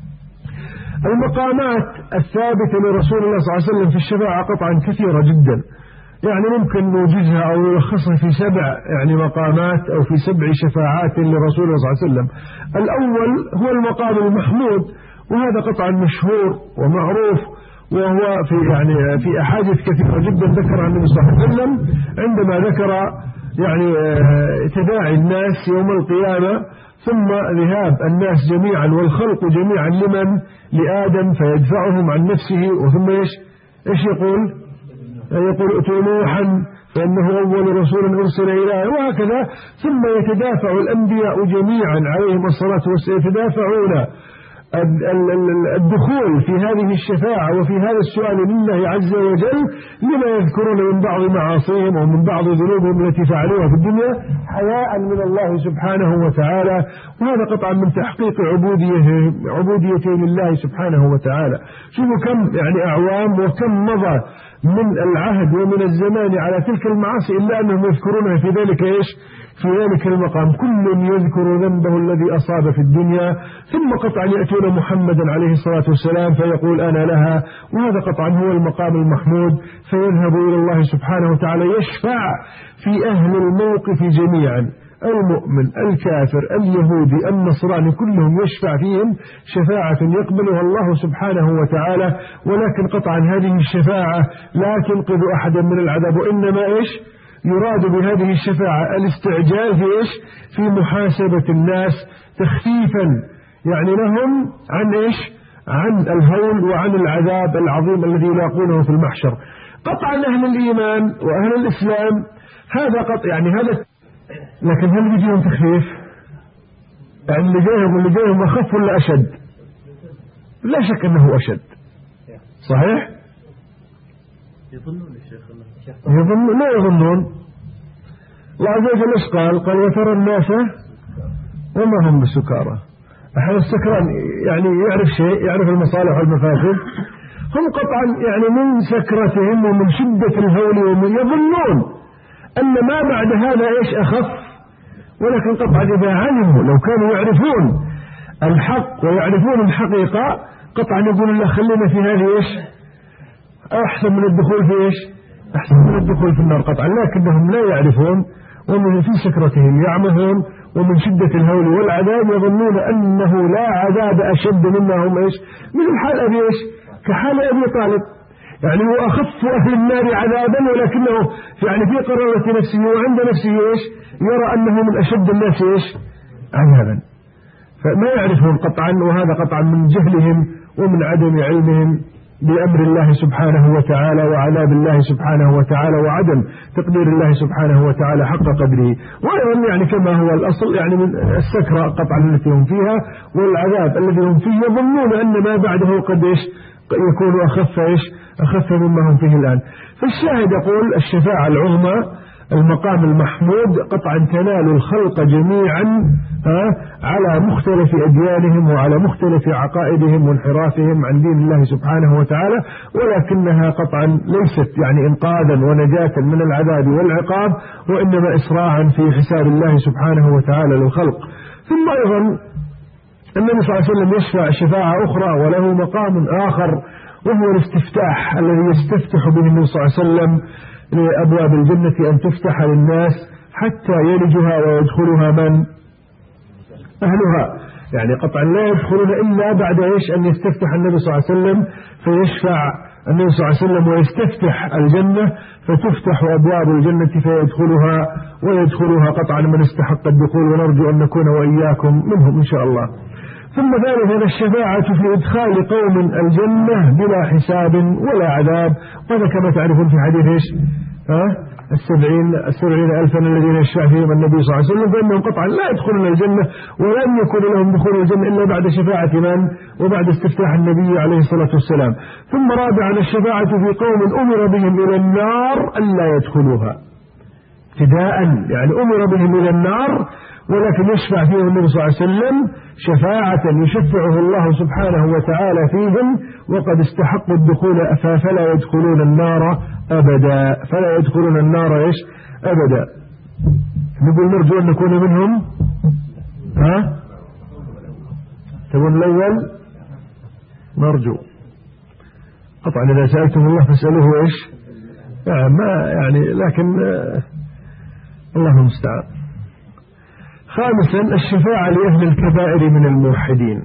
المقامات الثابتة لرسول الله صلى الله عليه وسلم في الشفاعة قطعا كثيرة جدا، يعني ممكن نوجدها أو نلخصها في سبع يعني مقامات أو في سبع شفاعات لرسول الله صلى الله عليه وسلم. الأول هو المقام المحمود، وهذا قطعا مشهور ومعروف، وهو في يعني في أحاديث كثيرة جدا ذكر عن النبي صلى الله عليه وسلم عندما ذكر يعني تداعي الناس يوم القيامة ثم ذهاب الناس جميعا والخلق جميعا لمن؟ لآدم، فيدفعهم عن نفسه، وثم إيش إيش يقول؟ يقول ائتوا نوحا فإنه أول رسول أرسل إليه، وهكذا. ثم يتدافع الأنبياء جميعا عليهم الصلاة والسلام، يتدافعون الدخول في هذه الشفاعة وفي هذا السؤال لله عز وجل لما يذكرون من بعض معاصيهم ومن بعض ذنوبهم التي فعلوها في الدنيا حياء من الله سبحانه وتعالى. وهذا قطعا من تحقيق عبوديته عبوديته لله سبحانه وتعالى. شوفوا كم يعني أعوام وكم مضى من العهد ومن الزمان على تلك المعاصي إلا أنهم يذكرونها في ذلك إيش؟ في ذلك المقام. كل يذكر ذنبه الذي أصاب في الدنيا، ثم قطعا يأتون محمدا عليه الصلاة والسلام فيقول أنا لها، وهذا قطعا هو المقام المحمود. فيذهب إلى الله سبحانه وتعالى يشفع في أهل الموقف جميعا، المؤمن الكافر اليهودي النصراني كلهم يشفع فيهم شفاعة يقبلها الله سبحانه وتعالى. ولكن قطعا هذه الشفاعة لا تنقذ أحدا من العذاب، وإنما إيش يراد بهذه الشفاعة؟ الاستعجال في إيش؟ في محاسبة الناس تخفيفا يعني لهم عن إيش؟ عن الهول وعن العذاب العظيم الذي يلاقونه في المحشر. قطعا أهل الإيمان وأهل الإسلام هذا قطع يعني هذا، لكن هل بيجيهم تخفيف؟ يعني اللي جايهم اللي جايهم أخف ولا أشد؟ لا شك أنه أشد، صحيح؟ يظنون الشيخ يظنون لا يظنون. الله عز وجل ايش قال؟ قال وترى الناس وما هم بسكارى. أحد السكران يعني يعرف شيء، يعرف المصالح والمفاسد، هم قطعا يعني من سكرتهم ومن شدة الهول ومن يظنون أن ما بعد هذا إيش أخف. ولكن قطعا إذا علموا لو كانوا يعرفون الحق ويعرفون الحقيقة قطعا يقول الله خلينا في هذه إيش أحسن من الدخول في إيش أحسن من الدخول في النار قطعا. لكنهم لا يعرفون ومن في سكرتهم يعمهون ومن شدة الهول والعذاب يظنون أنه لا عذاب أشد مما هم إيش مثل حال أبي إيش كحال أبي طالب، يعني هو أخف أهل النار عذابا ولكنه يعني في قرارة نفسه وعند نفسه إيش يرى أنه من أشد الناس إيش عذابا. فما يعرفون قطعا، وهذا قطعا من جهلهم ومن عدم علمهم بأمر الله سبحانه وتعالى وعذاب الله سبحانه وتعالى وعدم تقدير الله سبحانه وتعالى حق قدره. وأيضا يعني كما هو الأصل يعني من السكرة قطعا التي هم فيها والعذاب الذي هم فيه يظنون أن ما بعده قد إيش يكون أخف إيش أخف مما هم فيه الآن. فالشاهد يقول الشفاعة العظمى المقام المحمود قطعا تنال الخلق جميعا على مختلف أديانهم وعلى مختلف عقائدهم وانحرافهم عن دين الله سبحانه وتعالى، ولكنها قطعا ليست يعني إنقاذا ونجاة من العذاب والعقاب، وإنما إسراعا في حساب الله سبحانه وتعالى للخلق. ثم أيضا النبي صلى الله عليه وسلم يشفع شفاعة أخرى وله مقام آخر، وهو الاستفتاح الذي يستفتح به النبي صلى الله عليه وسلم لأبواب الجنة أن تفتح للناس حتى يلجها ويدخلها من أهلها، يعني قطعا لا يدخلون إلا بعد إيش أن يستفتح النبي صلى الله عليه وسلم فيشفع النبي صلى الله عليه وسلم ويستفتح الجنة فتفتح أبواب الجنة فيدخلها ويدخلها قطعا من استحق الدخول، ونرجو أن نكون وإياكم منهم إن شاء الله. ثم ثالثا الشفاعة في إدخال قوم الجنة بلا حساب ولا عذاب، وهذا كما تعرفون في حديث إيش ها السبعين السبعين ألفا الذين يشفع فيهم النبي صلى الله عليه وسلم فإنهم قطعا لا يدخلون الجنة ولن يكون لهم دخول الجنة إلا بعد شفاعة من وبعد استفتاح النبي عليه الصلاة والسلام. ثم رابعا الشفاعة في قوم أمر بهم إلى النار ألا يدخلوها ابتداء، يعني أمر بهم إلى النار ولكن يشفع فيهم النبي صلى الله عليه وسلم شفاعة يشفعه الله سبحانه وتعالى فيهم وقد استحقوا الدخول فلا يدخلون النار أبدا، فلا يدخلون النار إيش أبدا. نقول نرجو أن نكون منهم ها تقول الأول نرجو قطعا إذا سألتم الله فاسألوه إيش يعني ما يعني لكن الله المستعان. خامسا الشفاعة لأهل الكبائر من الموحدين،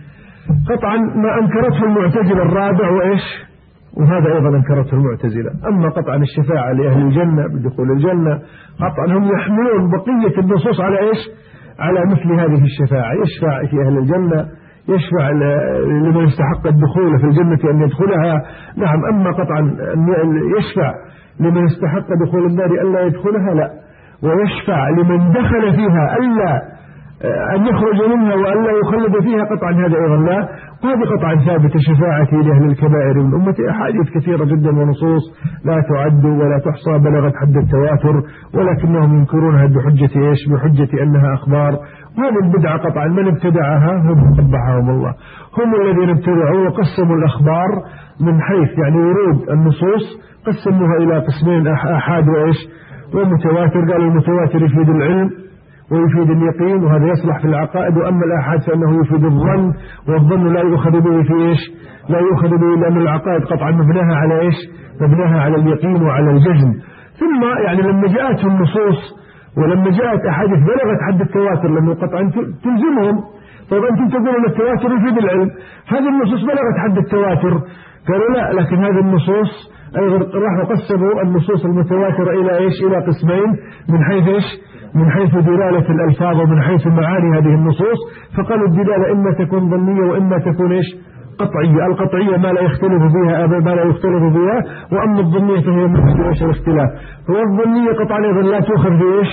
قطعا ما أنكرته المعتزلة الرابع وإيش وهذا أيضا أنكرته المعتزلة. أما قطعا الشفاعة لأهل الجنة بدخول الجنة قطعا هم يحملون بقية النصوص على إيش على مثل هذه الشفاعة، يشفع في أهل الجنة يشفع لمن يستحق الدخول في الجنة أن يدخلها. نعم. أما قطعا يشفع لمن يستحق دخول النار ألا يدخلها لا، ويشفع لمن دخل فيها ألا أن يخرج منها وألا يخلد فيها قطعا هذا أيضا لا. وهذه قطعا ثابتة شفاعتي لأهل الكبائر من أمتي أحاديث كثيرة جدا ونصوص لا تعد ولا تحصى بلغت حد التواتر، ولكنهم ينكرونها بحجة إيش بحجة أنها أخبار. وهذه البدعة قطعا من ابتدعها هم قبحهم الله، هم الذين ابتدعوا وقسموا الأخبار من حيث يعني ورود النصوص قسموها إلى قسمين أحاد وإيش ومتواتر. قالوا المتواتر يفيد العلم ويفيد اليقين وهذا يصلح في العقائد، وأما الآحاد فإنه يفيد الظن والظن لا يؤخذ به في إيش لا يؤخذ به لأن العقائد قطعا مبناها على إيش مبناها على اليقين وعلى الجزم. ثم يعني لما جاءت النصوص ولما جاءت أحاديث بلغت حد التواتر لأنه قطعا تلزمهم. طيب أنتم تقولون التواتر يفيد العلم، هذه النصوص بلغت حد التواتر قالوا لا، لكن هذه النصوص أيضا راح قسموا النصوص المتواترة إلى إيش إلى قسمين من حيث إيش من حيث دلالة الألفاظ ومن حيث معاني هذه النصوص. فقالوا الدلالة إما تكون ظنية وإما تكون إيش قطعية. القطعية ما لا يختلف فيها ما لا يختلف فيها، وأما الظنية فهي مثل إيش الاختلاف. والظنية قطعا أيضا لا تؤخذ في إيش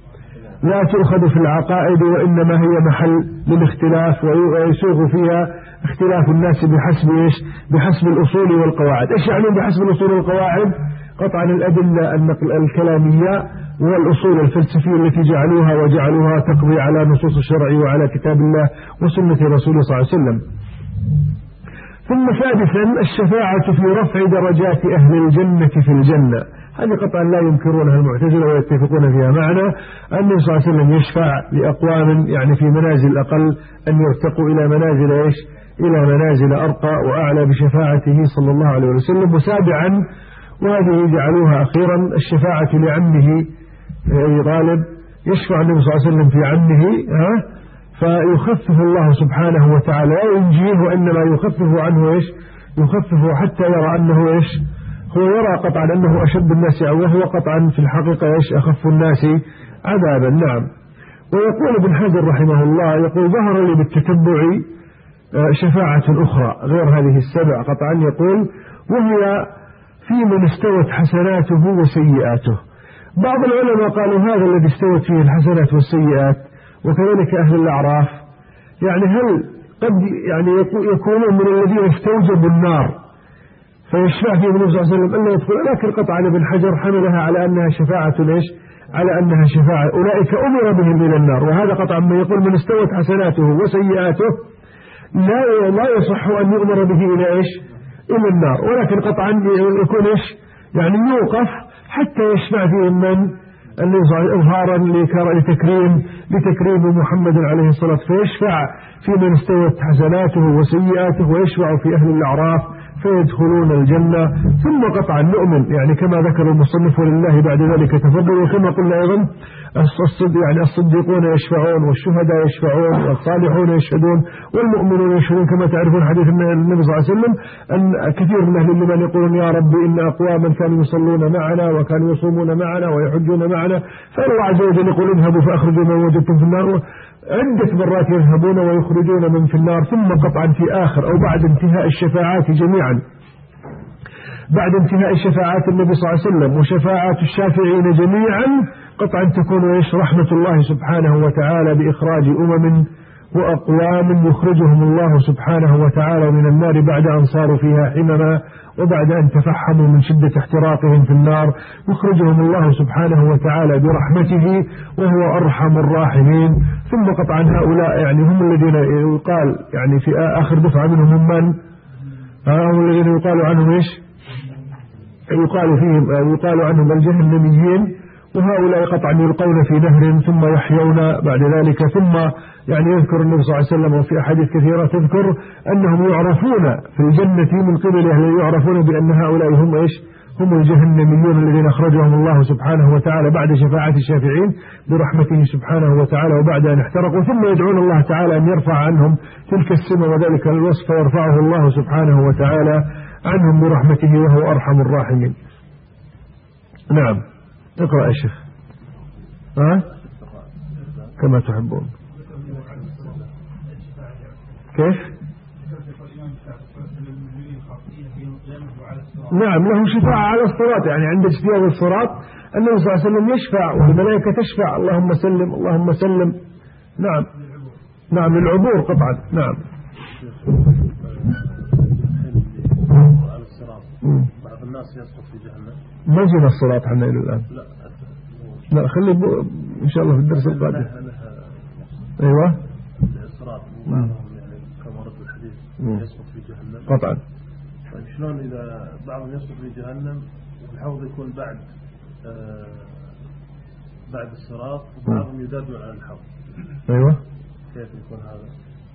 لا تؤخذ في العقائد، وإنما هي محل للاختلاف ويسوغ فيها اختلاف الناس بحسب إيش بحسب الأصول والقواعد. إيش يعني بحسب الأصول والقواعد؟ قطعا الأدلة الكلامية والأصول الفلسفية التي جعلوها وجعلوها تقضي على نصوص الشرع وعلى كتاب الله وسنة رسوله صلى الله عليه وسلم. ثم سادسا الشفاعة في رفع درجات أهل الجنة في الجنة، هذه قطعا لا ينكرونها المعتزلة ويتفقون فيها معنا. النبي صلى الله عليه وسلم يشفع لأقوام يعني في منازل أقل أن يرتقوا إلى منازل إيش إلى منازل أرقى وأعلى بشفاعته صلى الله عليه وسلم. وسابعا وهذه جعلوها أخيرا الشفاعة لعمه أبي طالب، يشفع النبي صلى الله عليه وسلم في عمه ها فيخفف الله سبحانه وتعالى لا ينجيه وإنما يخفف عنه إيش يخفف حتى يرى أنه إيش هو يرى قطعا أنه أشد الناس وهو قطعا في الحقيقة إيش أخف الناس عذابا. نعم. ويقول ابن حجر رحمه الله يقول ظهر لي بالتتبع شفاعة أخرى غير هذه السبع قطعا يقول وهي في من استوت حسناته وسيئاته. بعض العلماء قالوا هذا الذي استوت فيه الحسنات والسيئات وكذلك أهل الأعراف يعني هل قد يعني يكونون من الذين استوجبوا النار فيشفع فيهم النبي صلى الله عليه وسلم ألا يدخل، لكن قطعا ابن حجر حملها على أنها شفاعة ليش؟ على أنها شفاعة أولئك أمر بهم إلى النار، وهذا قطعا ما يقول من استوت حسناته وسيئاته لا لا يصح أن يؤمر به إلى إيش؟ إلى النار، ولكن قطعا يكون إيش؟ يعني يوقف حتى يشفع فيهم من إظهارا لتكريم لتكريم محمد عليه الصلاة والسلام، فيشفع في من استوت حسناته وسيئاته ويشفع في أهل الأعراف فيدخلون الجنة. ثم قطعا نؤمن يعني كما ذكر المصنف ولله بعد ذلك تفضل، وكما قلنا أيضا يعني الصديقون يشفعون والشهداء يشفعون والصالحون يشهدون والمؤمنون يشهدون، كما تعرفون حديث النبي صلى الله عليه وسلم أن كثير من أهل الإيمان يقولون يا ربي إن أقواما كانوا يصلون معنا وكانوا يصومون معنا ويحجون معنا، فالله عز وجل يقول اذهبوا فأخرجوا من وجدتم في النار، عدة مرات يذهبون ويخرجون من في النار. ثم قطعا في آخر أو بعد انتهاء الشفاعات جميعا، بعد انتهاء شفاعات النبي صلى الله عليه وسلم وشفاعات الشافعين جميعا قطعا تكون ايش؟ رحمة الله سبحانه وتعالى بإخراج أمم وأقوام يخرجهم الله سبحانه وتعالى من النار بعد أن صاروا فيها حمما وبعد أن تفحموا من شدة احتراقهم في النار، يخرجهم الله سبحانه وتعالى برحمته وهو أرحم الراحمين. ثم قطعا هؤلاء يعني هم الذين يقال يعني في آخر دفعة منهم من هم الذين يقال عنهم ايش؟ يقال فيهم يقال عنهم الجهنميين، وهؤلاء قطعا يلقون في نهر ثم يحيون بعد ذلك. ثم يعني يذكر النبي صلى الله عليه وسلم وفي أحاديث كثيرة تذكر أنهم يعرفون في الجنة من قبل أهل يعرفون بأن هؤلاء هم إيش؟ هم الجهنميون الذين أخرجهم الله سبحانه وتعالى بعد شفاعة الشافعين برحمته سبحانه وتعالى وبعد أن احترقوا، ثم يدعون الله تعالى أن يرفع عنهم تلك السمة وذلك الوصف فيرفعه الله سبحانه وتعالى عنهم برحمته وهو أرحم الراحمين. نعم اقرأ يا شيخ. ها كما تحبون. كيف؟ نعم له شفاعة على الصراط، يعني عند اجتياز الصراط النبي صلى الله عليه وسلم يشفع والملائكة تشفع اللهم سلم اللهم سلم. نعم نعم للعبور قطعا. نعم على الصراط بعض الناس يسقط في جهنم. ما جينا الصراط حنا إلى الآن. لا لا خلي إن شاء الله في الدرس القادم. أيوة الصراط بعضهم يعني كما رد الحديث يسقط في جهنم قطعا. طيب شلون إذا بعضهم يسقط في جهنم والحوض يكون بعد آه بعد الصراط وبعضهم يدادون على الحوض؟ أيوة كيف يكون هذا؟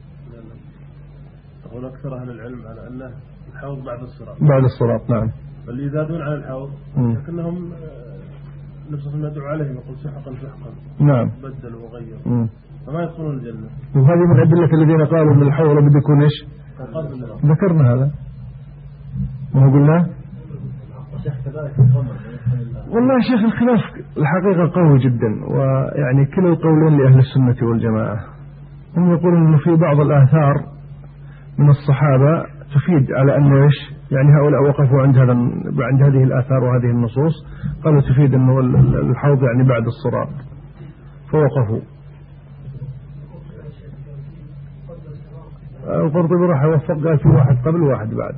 تقول أكثر أهل العلم على أنه الحوض بعد الصراط. بعد الصراط نعم. فاللي يدادون على الحوض لكنهم نفسهم يدعو عليهم يقول سحقا سحقا. نعم بدلوا وغيروا فما يدخلون الجنة. وهذه من أدلة الذين قالوا من الحوض بده يكون إيش؟ ذكرنا هذا ما هو قلنا. والله يا شيخ الخلاف الحقيقة قوي جدا، ويعني كلا القولين لأهل السنة والجماعة. هم يقولون أنه في بعض الآثار من الصحابة تفيد على أنه إيش؟ يعني هؤلاء وقفوا عند هذا عند هذه الآثار وهذه النصوص قالوا تفيد أنه الحوض يعني بعد الصراط فوقفوا. القرطبي راح يوفق قال في واحد قبل وواحد بعد.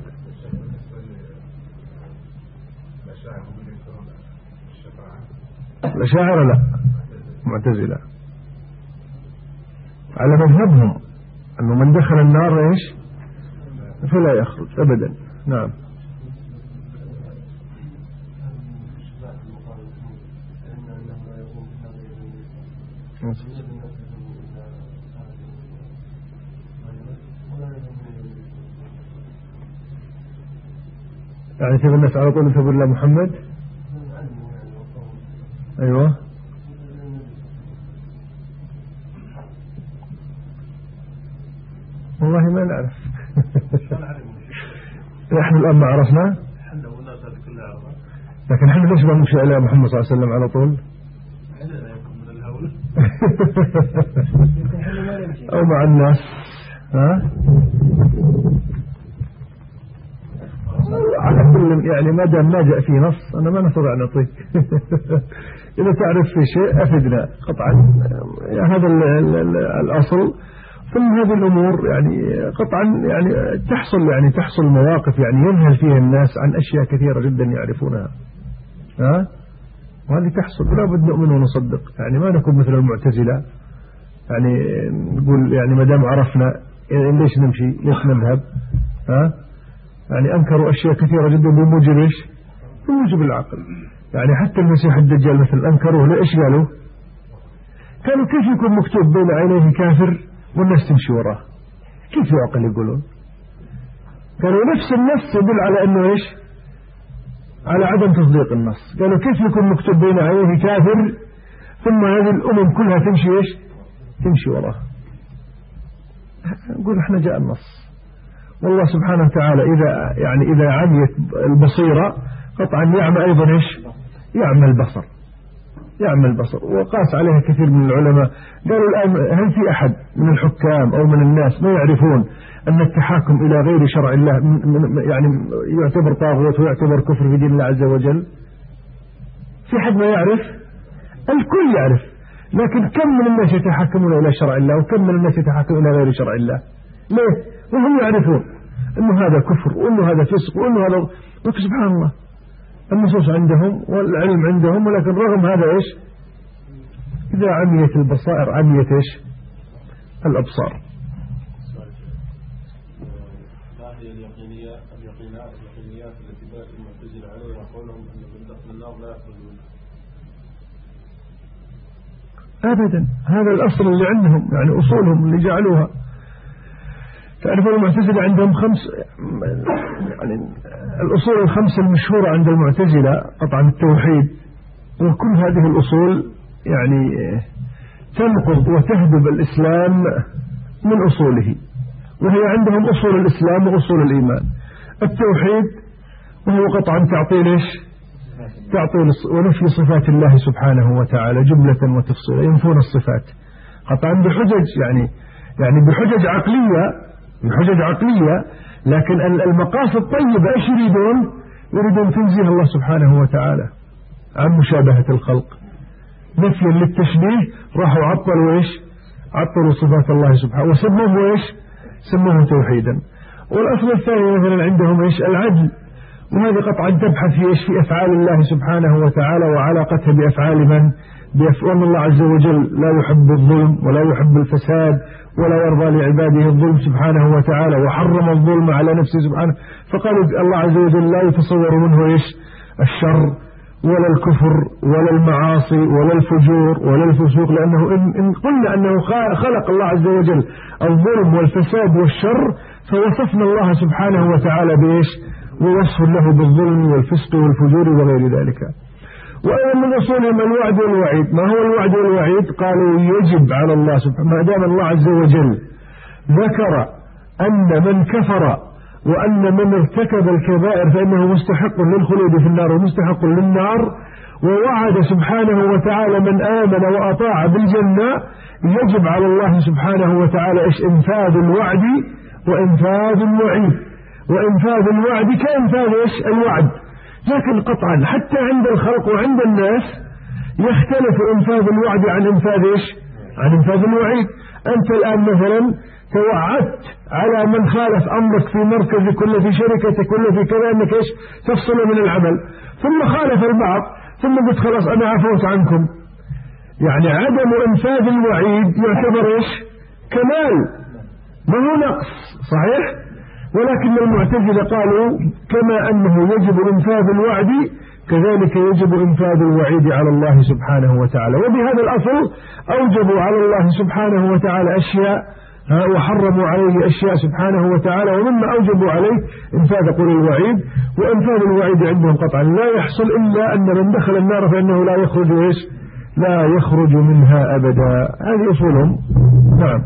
الأشاعرة لا، معتزلة على مذهبهم أنه من دخل النار إيش فلا يخرج أبدا. نعم يعني تبي الناس على طول يثبوا الله محمد. أيوة والله ما نعرف. نحن الآن ما عرفنا، لكن نحن ليش ما نمشي على محمد صلى الله عليه وسلم على طول؟ أو مع الناس ها على كل يعني ما دام ما جاء في نص أنا ما نستطيع نعطيك. إذا تعرف في شيء أفدنا قطعا، هذا الأصل. ثم هذه الأمور يعني قطعا يعني تحصل يعني تحصل مواقف يعني ينهل فيها الناس عن أشياء كثيرة جدا يعرفونها، ها، وهذه تحصل ولا بد نؤمن ونصدق. يعني ما نكون مثل المعتزلة يعني نقول يعني ما دام عرفنا ليش نمشي ليش نذهب، ها، يعني أنكروا أشياء كثيرة جدا بموجب إيش؟ بموجب العقل. يعني حتى المسيح الدجال مثلا أنكروه ليش قالوا؟ قالوا كيف يكون مكتوب بين عينيه كافر والناس تمشي وراه؟ كيف يعقل يقولون؟ قالوا نفس النص يدل على أنه إيش؟ على عدم تصديق النص. قالوا كيف يكون مكتوب بين عينيه كافر ثم هذه الأمم كلها تمشي إيش؟ تمشي وراه. نقول احنا جاء النص، والله سبحانه وتعالى إذا يعني إذا عميت البصيرة قطعا يعمى أيضا إيش؟ يعمى البصر، يعمل البصر. وقاس عليها كثير من العلماء قالوا الآن هل في أحد من الحكام أو من الناس ما يعرفون أن التحاكم إلى غير شرع الله يعني يعتبر طاغوت ويعتبر كفر في دين الله عز وجل؟ في حد ما يعرف؟ الكل يعرف، لكن كم من الناس يتحاكمون إلى شرع الله وكم من الناس يتحاكمون إلى غير شرع الله؟ ليه؟ وهم يعرفون أنه هذا كفر وأنه هذا فسق وأنه هذا، لكن سبحان الله النصوص عندهم والعلم عندهم، ولكن رغم هذا إيش؟ إذا عميت البصائر عميت إيش؟ الأبصار. ما هي اليقينيات اليقينات اليقينيات التي بدأت المعتزلة عليها قولهم أن من دخل النار لا يخرج منها؟ أبدا، هذا الأصل اللي عندهم يعني أصولهم اللي جعلوها. تعرفون المعتزلة عندهم خمس يعني الأصول الخمسة المشهورة عند المعتزلة طبعا التوحيد، وكل هذه الأصول يعني تنقض وتهدب الإسلام من أصوله، وهي عندهم أصول الإسلام وأصول الإيمان. التوحيد وهو قطعا تعطيل إيش؟ تعطيل ونفي صفات الله سبحانه وتعالى جملة وتفصيلا، ينفون الصفات قطعا بحجج يعني يعني بحجج عقلية بحجج عقلية لكن المقاصد طيبة. إيش يريدون؟ يريدون تنزيه الله سبحانه وتعالى عن مشابهة الخلق، نفيا للتشبيه راحوا عطلوا إيش؟ عطلوا صفات الله سبحانه وسموه إيش؟ سموه توحيدا. والأصل الثاني مثلا عندهم إيش؟ العدل، وهذه قطعا تبحث في إيش؟ في أفعال الله سبحانه وتعالى وعلاقتها بأفعال من؟ بأفعال الله عز وجل لا يحب الظلم ولا يحب الفساد ولا يرضى لعباده الظلم سبحانه وتعالى، وحرم الظلم على نفسه سبحانه. فقال الله عز وجل لا يتصور منه إيش؟ الشر ولا الكفر ولا المعاصي ولا الفجور ولا الفسوق، لأنه إن, إن قلنا أنه خلق الله عز وجل الظلم والفساد والشر فوصفنا الله سبحانه وتعالى بإيش؟ ووصف له بالظلم والفسق والفجور وغير ذلك. وأيضا من أصولهم الوعد والوعيد. ما هو الوعد والوعيد؟ قالوا يجب على الله سبحانه ما دام الله عز وجل ذكر أن من كفر وأن من ارتكب الكبائر فإنه مستحق للخلود في النار ومستحق للنار، ووعد سبحانه وتعالى من آمن وأطاع بالجنة، يجب على الله سبحانه وتعالى إيش؟ إنفاذ الوعد وإنفاذ الوعيد. وإنفاذ الوعد كإنفاذ إيش؟ الوعد. لكن قطعا حتى عند الخلق وعند الناس يختلف إنفاذ الوعد عن إنفاذ إيش؟ عن إنفاذ الوعيد. أنت الآن مثلا توعدت على من خالف أمرك في مركزك ولا في شركتك ولا في كذا أنك إيش؟ تفصل من العمل، ثم خالف البعض ثم قلت خلاص أنا عفوت عنكم. يعني عدم إنفاذ الوعيد يعتبر إيش؟ كمال، ما هو نقص، صحيح؟ ولكن المعتزلة قالوا كما أنه يجب إنفاذ الوعد كذلك يجب إنفاذ الوعيد على الله سبحانه وتعالى. وبهذا الأصل أوجبوا على الله سبحانه وتعالى أشياء وحرموا عليه أشياء سبحانه وتعالى، ومما أوجبوا عليه إنفاذ قول الوعيد. وإنفاذ الوعيد عندهم قطعا لا يحصل إلا أن من دخل النار فإنه لا يخرج إيش؟ لا يخرج منها أبدا. هذه أصولهم. نعم.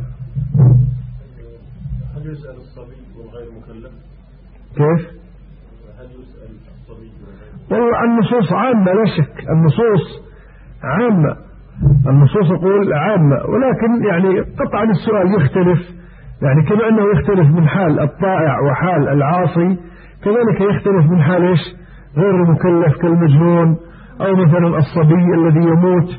هل يسأل الصبي والغير مكلف؟ كيف؟ هل يسأل الصبي والغير؟ والله النصوص عامة لا شك، النصوص عامة، النصوص أقول عامة، ولكن يعني قطعا السؤال يختلف يعني كما أنه يختلف من حال الطائع وحال العاصي كذلك يختلف من حال إيش غير المكلف كالمجنون أو مثلا الصبي الذي يموت،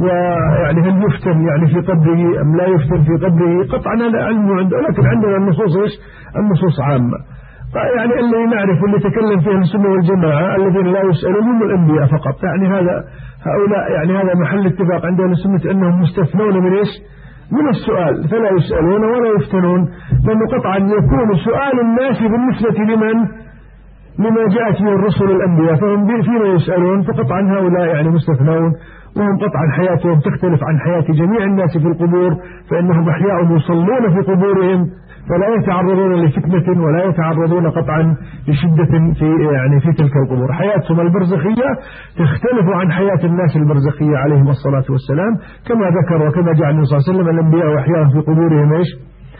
ويعني هل يفتن يعني في قبره أم لا يفتن في قبره، قطعا هذا علم عنده، لكن عندنا النصوص إيش النصوص عامة. يعني الذي نعرف واللي تكلم فيه السنة والجماعة الذين لا يسألون هم الأنبياء فقط، يعني هذا هؤلاء يعني هذا محل اتفاق عند أهل السنة أنهم مستثنون من إيش من السؤال، فلا يسألون ولا يفتنون، لأنه قطعا يكون سؤال الناس بالنسبة لمن لما جاءت من الرسل الأنبياء فهم فيما يسألون، فقطعا هؤلاء يعني مستثنون، وهم قطعا حياتهم تختلف عن حياة جميع الناس في القبور، فإنهم أحياء يصلون في قبورهم فلا يتعرضون لفتنة ولا يتعرضون قطعا لشدة في يعني في تلك القبور. حياتهم البرزخية تختلف عن حياة الناس البرزخية عليهم الصلاة والسلام، كما ذكر وكما جاء النبي صلى الله عليه وسلم الأنبياء أحياء في قبورهم إيش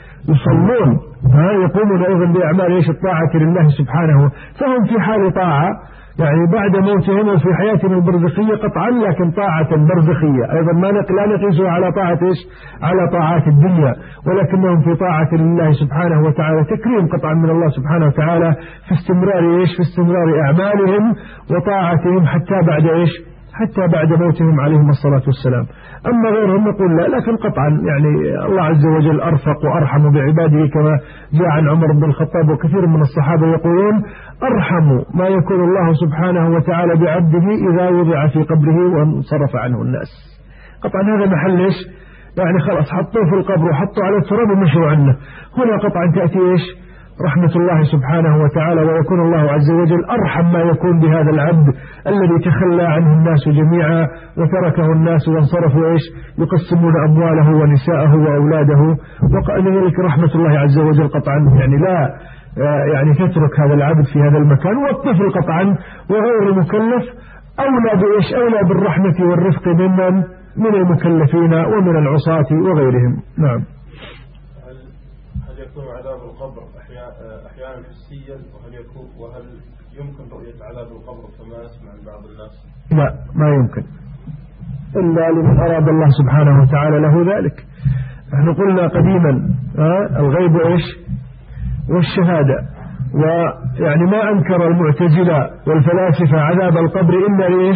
يصلون، ها يقومون أيضا بأعمال إيش الطاعة لله سبحانه، فهم في حال طاعة يعني بعد موتهم وفي حياتهم البرزخية قطعا، لكن طاعة برزخية أيضا ما لا نقيسها على طاعة إيش على طاعات الدنيا، ولكنهم في طاعة لله سبحانه وتعالى تكريم قطعا من الله سبحانه وتعالى في استمرار إيش في استمرار أعمالهم وطاعتهم حتى بعد إيش حتى بعد موتهم عليهم الصلاة والسلام. أما غيرهم نقول لا، لكن قطعا يعني الله عز وجل أرفق وأرحم بعباده، كما جاء عن عمر بن الخطاب وكثير من الصحابة يقولون أرحم ما يكون الله سبحانه وتعالى بعبده إذا وضع في قبره وانصرف عنه الناس. قطعا هذا محل إيش يعني خلاص حطوه في القبر وحطوا على التراب ومشوا عنه، هنا قطعا تأتي إيش رحمة الله سبحانه وتعالى، ويكون الله عز وجل أرحم ما يكون بهذا العبد الذي تخلى عنه الناس جميعا وتركه الناس وانصرفوا إيش يقسمون أمواله ونساءه وأولاده، وقال ذلك رحمة الله عز وجل قطعا يعني لا يعني تترك هذا العبد في هذا المكان، والطفل قطعا وغير المكلف أولى بإيش أولى بالرحمة والرفق ممن من المكلفين ومن العصاة وغيرهم. نعم. هل يكون عذاب القبر أحيانا حسيا، وهل يكون وهل يمكن رؤية عذاب القبر كما نسمع عن بعض الناس؟ لا ما يمكن إلا لمن أراد الله سبحانه وتعالى له ذلك. نحن قلنا قديما الغيب إيش والشهادة، ويعني ما أنكر المعتزلة والفلاسفة عذاب القبر إلا ليش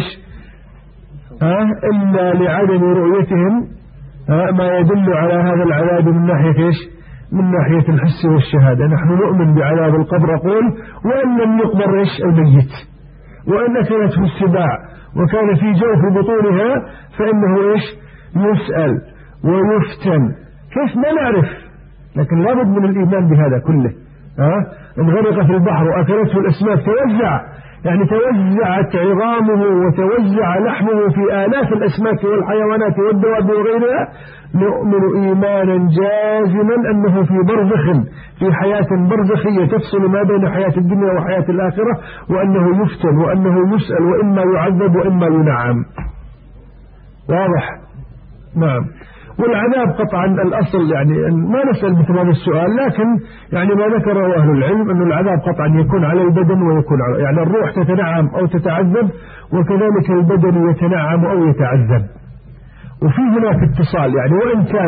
إلا لعدم رؤيتهم ما يدل على هذا العذاب من ناحية إيش من ناحية الحس والشهادة. نحن نؤمن بعذاب القبر أقول وإن لم يقبر إيش الميت، وإن أكلته السباع وكان في جوف بطونها فإنه إيش يسأل ويفتن، كيف ما نعرف، لكن لابد من الإيمان بهذا كله. ها إن غرق في البحر وأكلته الأسماك توزع يعني توزعت عظامه وتوزع لحمه في آلاف الأسماك والحيوانات والدواب وغيرها، نؤمن إيمانا جازما أنه في برزخ في حياة برزخية تفصل ما بين حياة الدنيا وحياة الآخرة، وأنه يفتن وأنه يسأل وإما يعذب وإما ينعم. واضح؟ نعم. والعذاب قطعا الأصل يعني ما نسأل مثل هذا السؤال، لكن يعني ما ذكره أهل العلم أن العذاب قطعا يكون على البدن ويكون على يعني الروح تتنعم أو تتعذب، وكذلك البدن يتنعم أو يتعذب. وفي هناك اتصال يعني وإن كان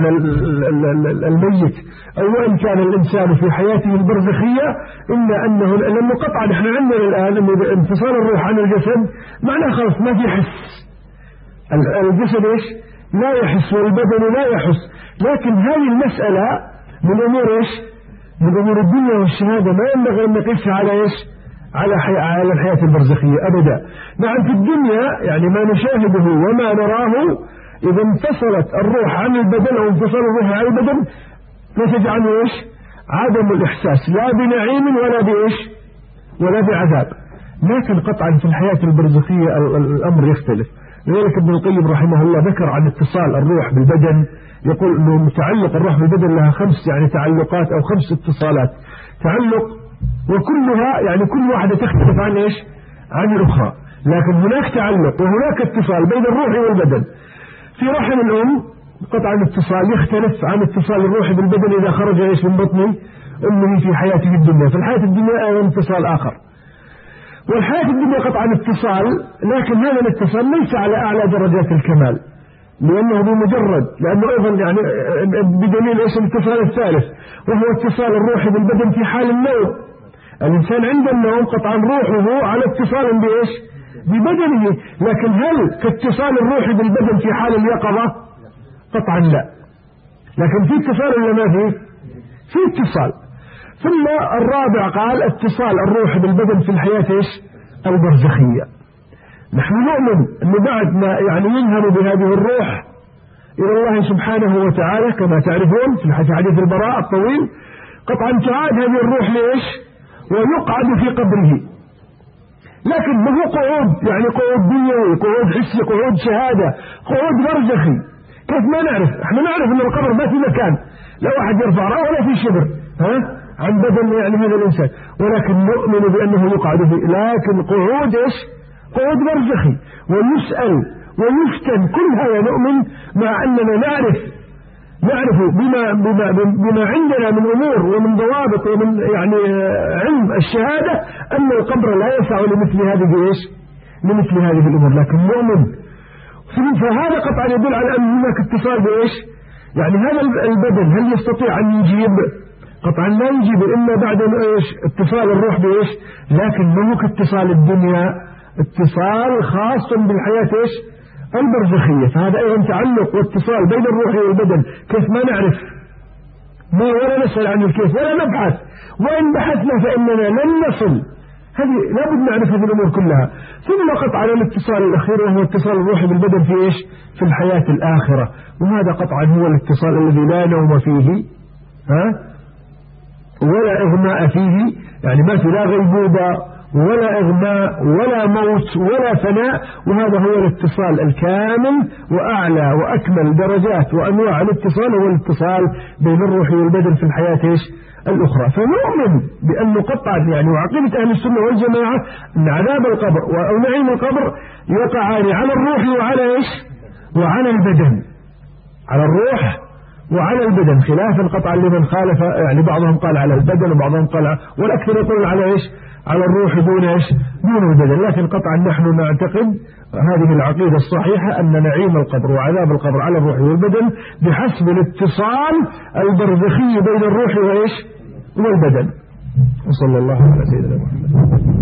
الميت أو وإن كان الإنسان في حياته البرزخية إلا أنه لأنه قطعا نحن عندنا الآن أن انفصال الروح عن الجسد معناه خلاص ما في حس، الجسد إيش لا يحس والبدن لا يحس، لكن هذه المسألة من أمور إيش من أمور الدنيا والشهادة ما ينبغي أن نقيسها على إيش على حي... على الحياة البرزخية أبدا. نعم في الدنيا يعني ما نشاهده وما نراه إذا انفصلت الروح عن البدن أو انفصل الروح عن البدن نتج عنه إيش عدم الإحساس لا بنعيم ولا بإيش ولا بعذاب، لكن قطعا في الحياة البرزخية الأمر يختلف. لذلك ابن القيم رحمه الله ذكر عن اتصال الروح بالبدن، يقول أنه متعلق الروح بالبدن لها خمس يعني تعلقات أو خمس اتصالات تعلق، وكلها يعني كل واحدة تختلف عن إيش عن الأخرى، لكن هناك تعلق وهناك اتصال بين الروح والبدن. في رحم الأم قطعا اتصال يختلف عن اتصال الروح بالبدن إذا خرج إيش من بطن أمه في حياته الدنيا، في الحياة الدنيا أيضا اتصال آخر، والحياة الدنيا قطعا اتصال، لكن هذا الاتصال ليس على أعلى درجات الكمال، لأنه بمجرد، لأنه أيضا يعني بدليل إيش الاتصال الثالث وهو اتصال الروح بالبدن في حال النوم. الإنسان عند النوم قطعا روحه على اتصال بإيش؟ ببدنه، لكن هل كاتصال الروح بالبدن في حال اليقظة؟ قطعا لا، لكن في اتصال ولا ما فيه؟ في اتصال. ثم الرابع قال اتصال الروح بالبدن في الحياة إيش؟ البرزخية. نحن نؤمن أنه بعد ما يعني ينهر بهذه الروح إلى الله سبحانه وتعالى كما تعرفون في حديث البراء الطويل، قطعا تعاد هذه الروح ليش؟ ويقعد في قبره، لكن ما هو قعود يعني قعود دنيوي، قعود حسي، قعود شهادة، قعود برزخي. كيف ما نعرف؟ احنا نعرف ان القبر ما في مكان لا واحد يرفع رأسه ولا في شبر ها عن بدن يعني هذا الإنسان، ولكن نؤمن بأنه يقعد فيه، لكن قعود ايش؟ قعود برزخي، ويسأل ويفتن، كل هذا نؤمن، مع أننا نعرف نعرف بما, بما, بما عندنا من أمور ومن ضوابط ومن يعني علم الشهادة أن القبر لا يسع لمثل هذه إيش؟ لمثل هذه الأمور، لكن نؤمن. فهذا قطعا يدل على أن هناك اتصال بإيش؟ يعني هذا البدن هل يستطيع أن يجيب؟ قطعا لا يجيب إلا بعد إيش؟ اتصال الروح بإيش؟ لكن ما هو كاتصال الدنيا، اتصال خاص بالحياة إيش؟ البرزخية. فهذا أيضا تعلق واتصال بين الروح والبدن، كيف ما نعرف؟ ما ولا نسأل عن الكيف ولا نبحث، وإن بحثنا فإننا لن نصل. هذه لابد نعرف هذه الأمور كلها. ثم قطعا الاتصال الأخير وهو اتصال الروح بالبدن في إيش؟ في الحياة الآخرة، وهذا قطعا هو الاتصال الذي لا نوم فيه ها ولا إغماء فيه، يعني ما في لا غيبوبة ولا إغماء ولا موت ولا فناء، وهذا هو الاتصال الكامل، وأعلى وأكمل درجات وأنواع الاتصال هو الاتصال بين الروح والبدن في الحياة إيش؟ الأخرى. فنؤمن بأنه قطعا يعني وعقيدة أهل السنة والجماعة أن عذاب القبر أو نعيم القبر يقعان على الروح وعلى إيش؟ وعلى البدن، على الروح وعلى البدن، خلافا قطعا لمن خالف، يعني بعضهم قال على البدن وبعضهم قال، والأكثر يقول على إيش؟ على الروح دون إيش؟ دون البدن. لكن قطعا نحن نعتقد هذه العقيدة الصحيحة أن نعيم القبر وعذاب القبر على الروح والبدن بحسب الاتصال البرزخي بين الروح وإيش؟ والبدن. وصلى الله على سيدنا محمد.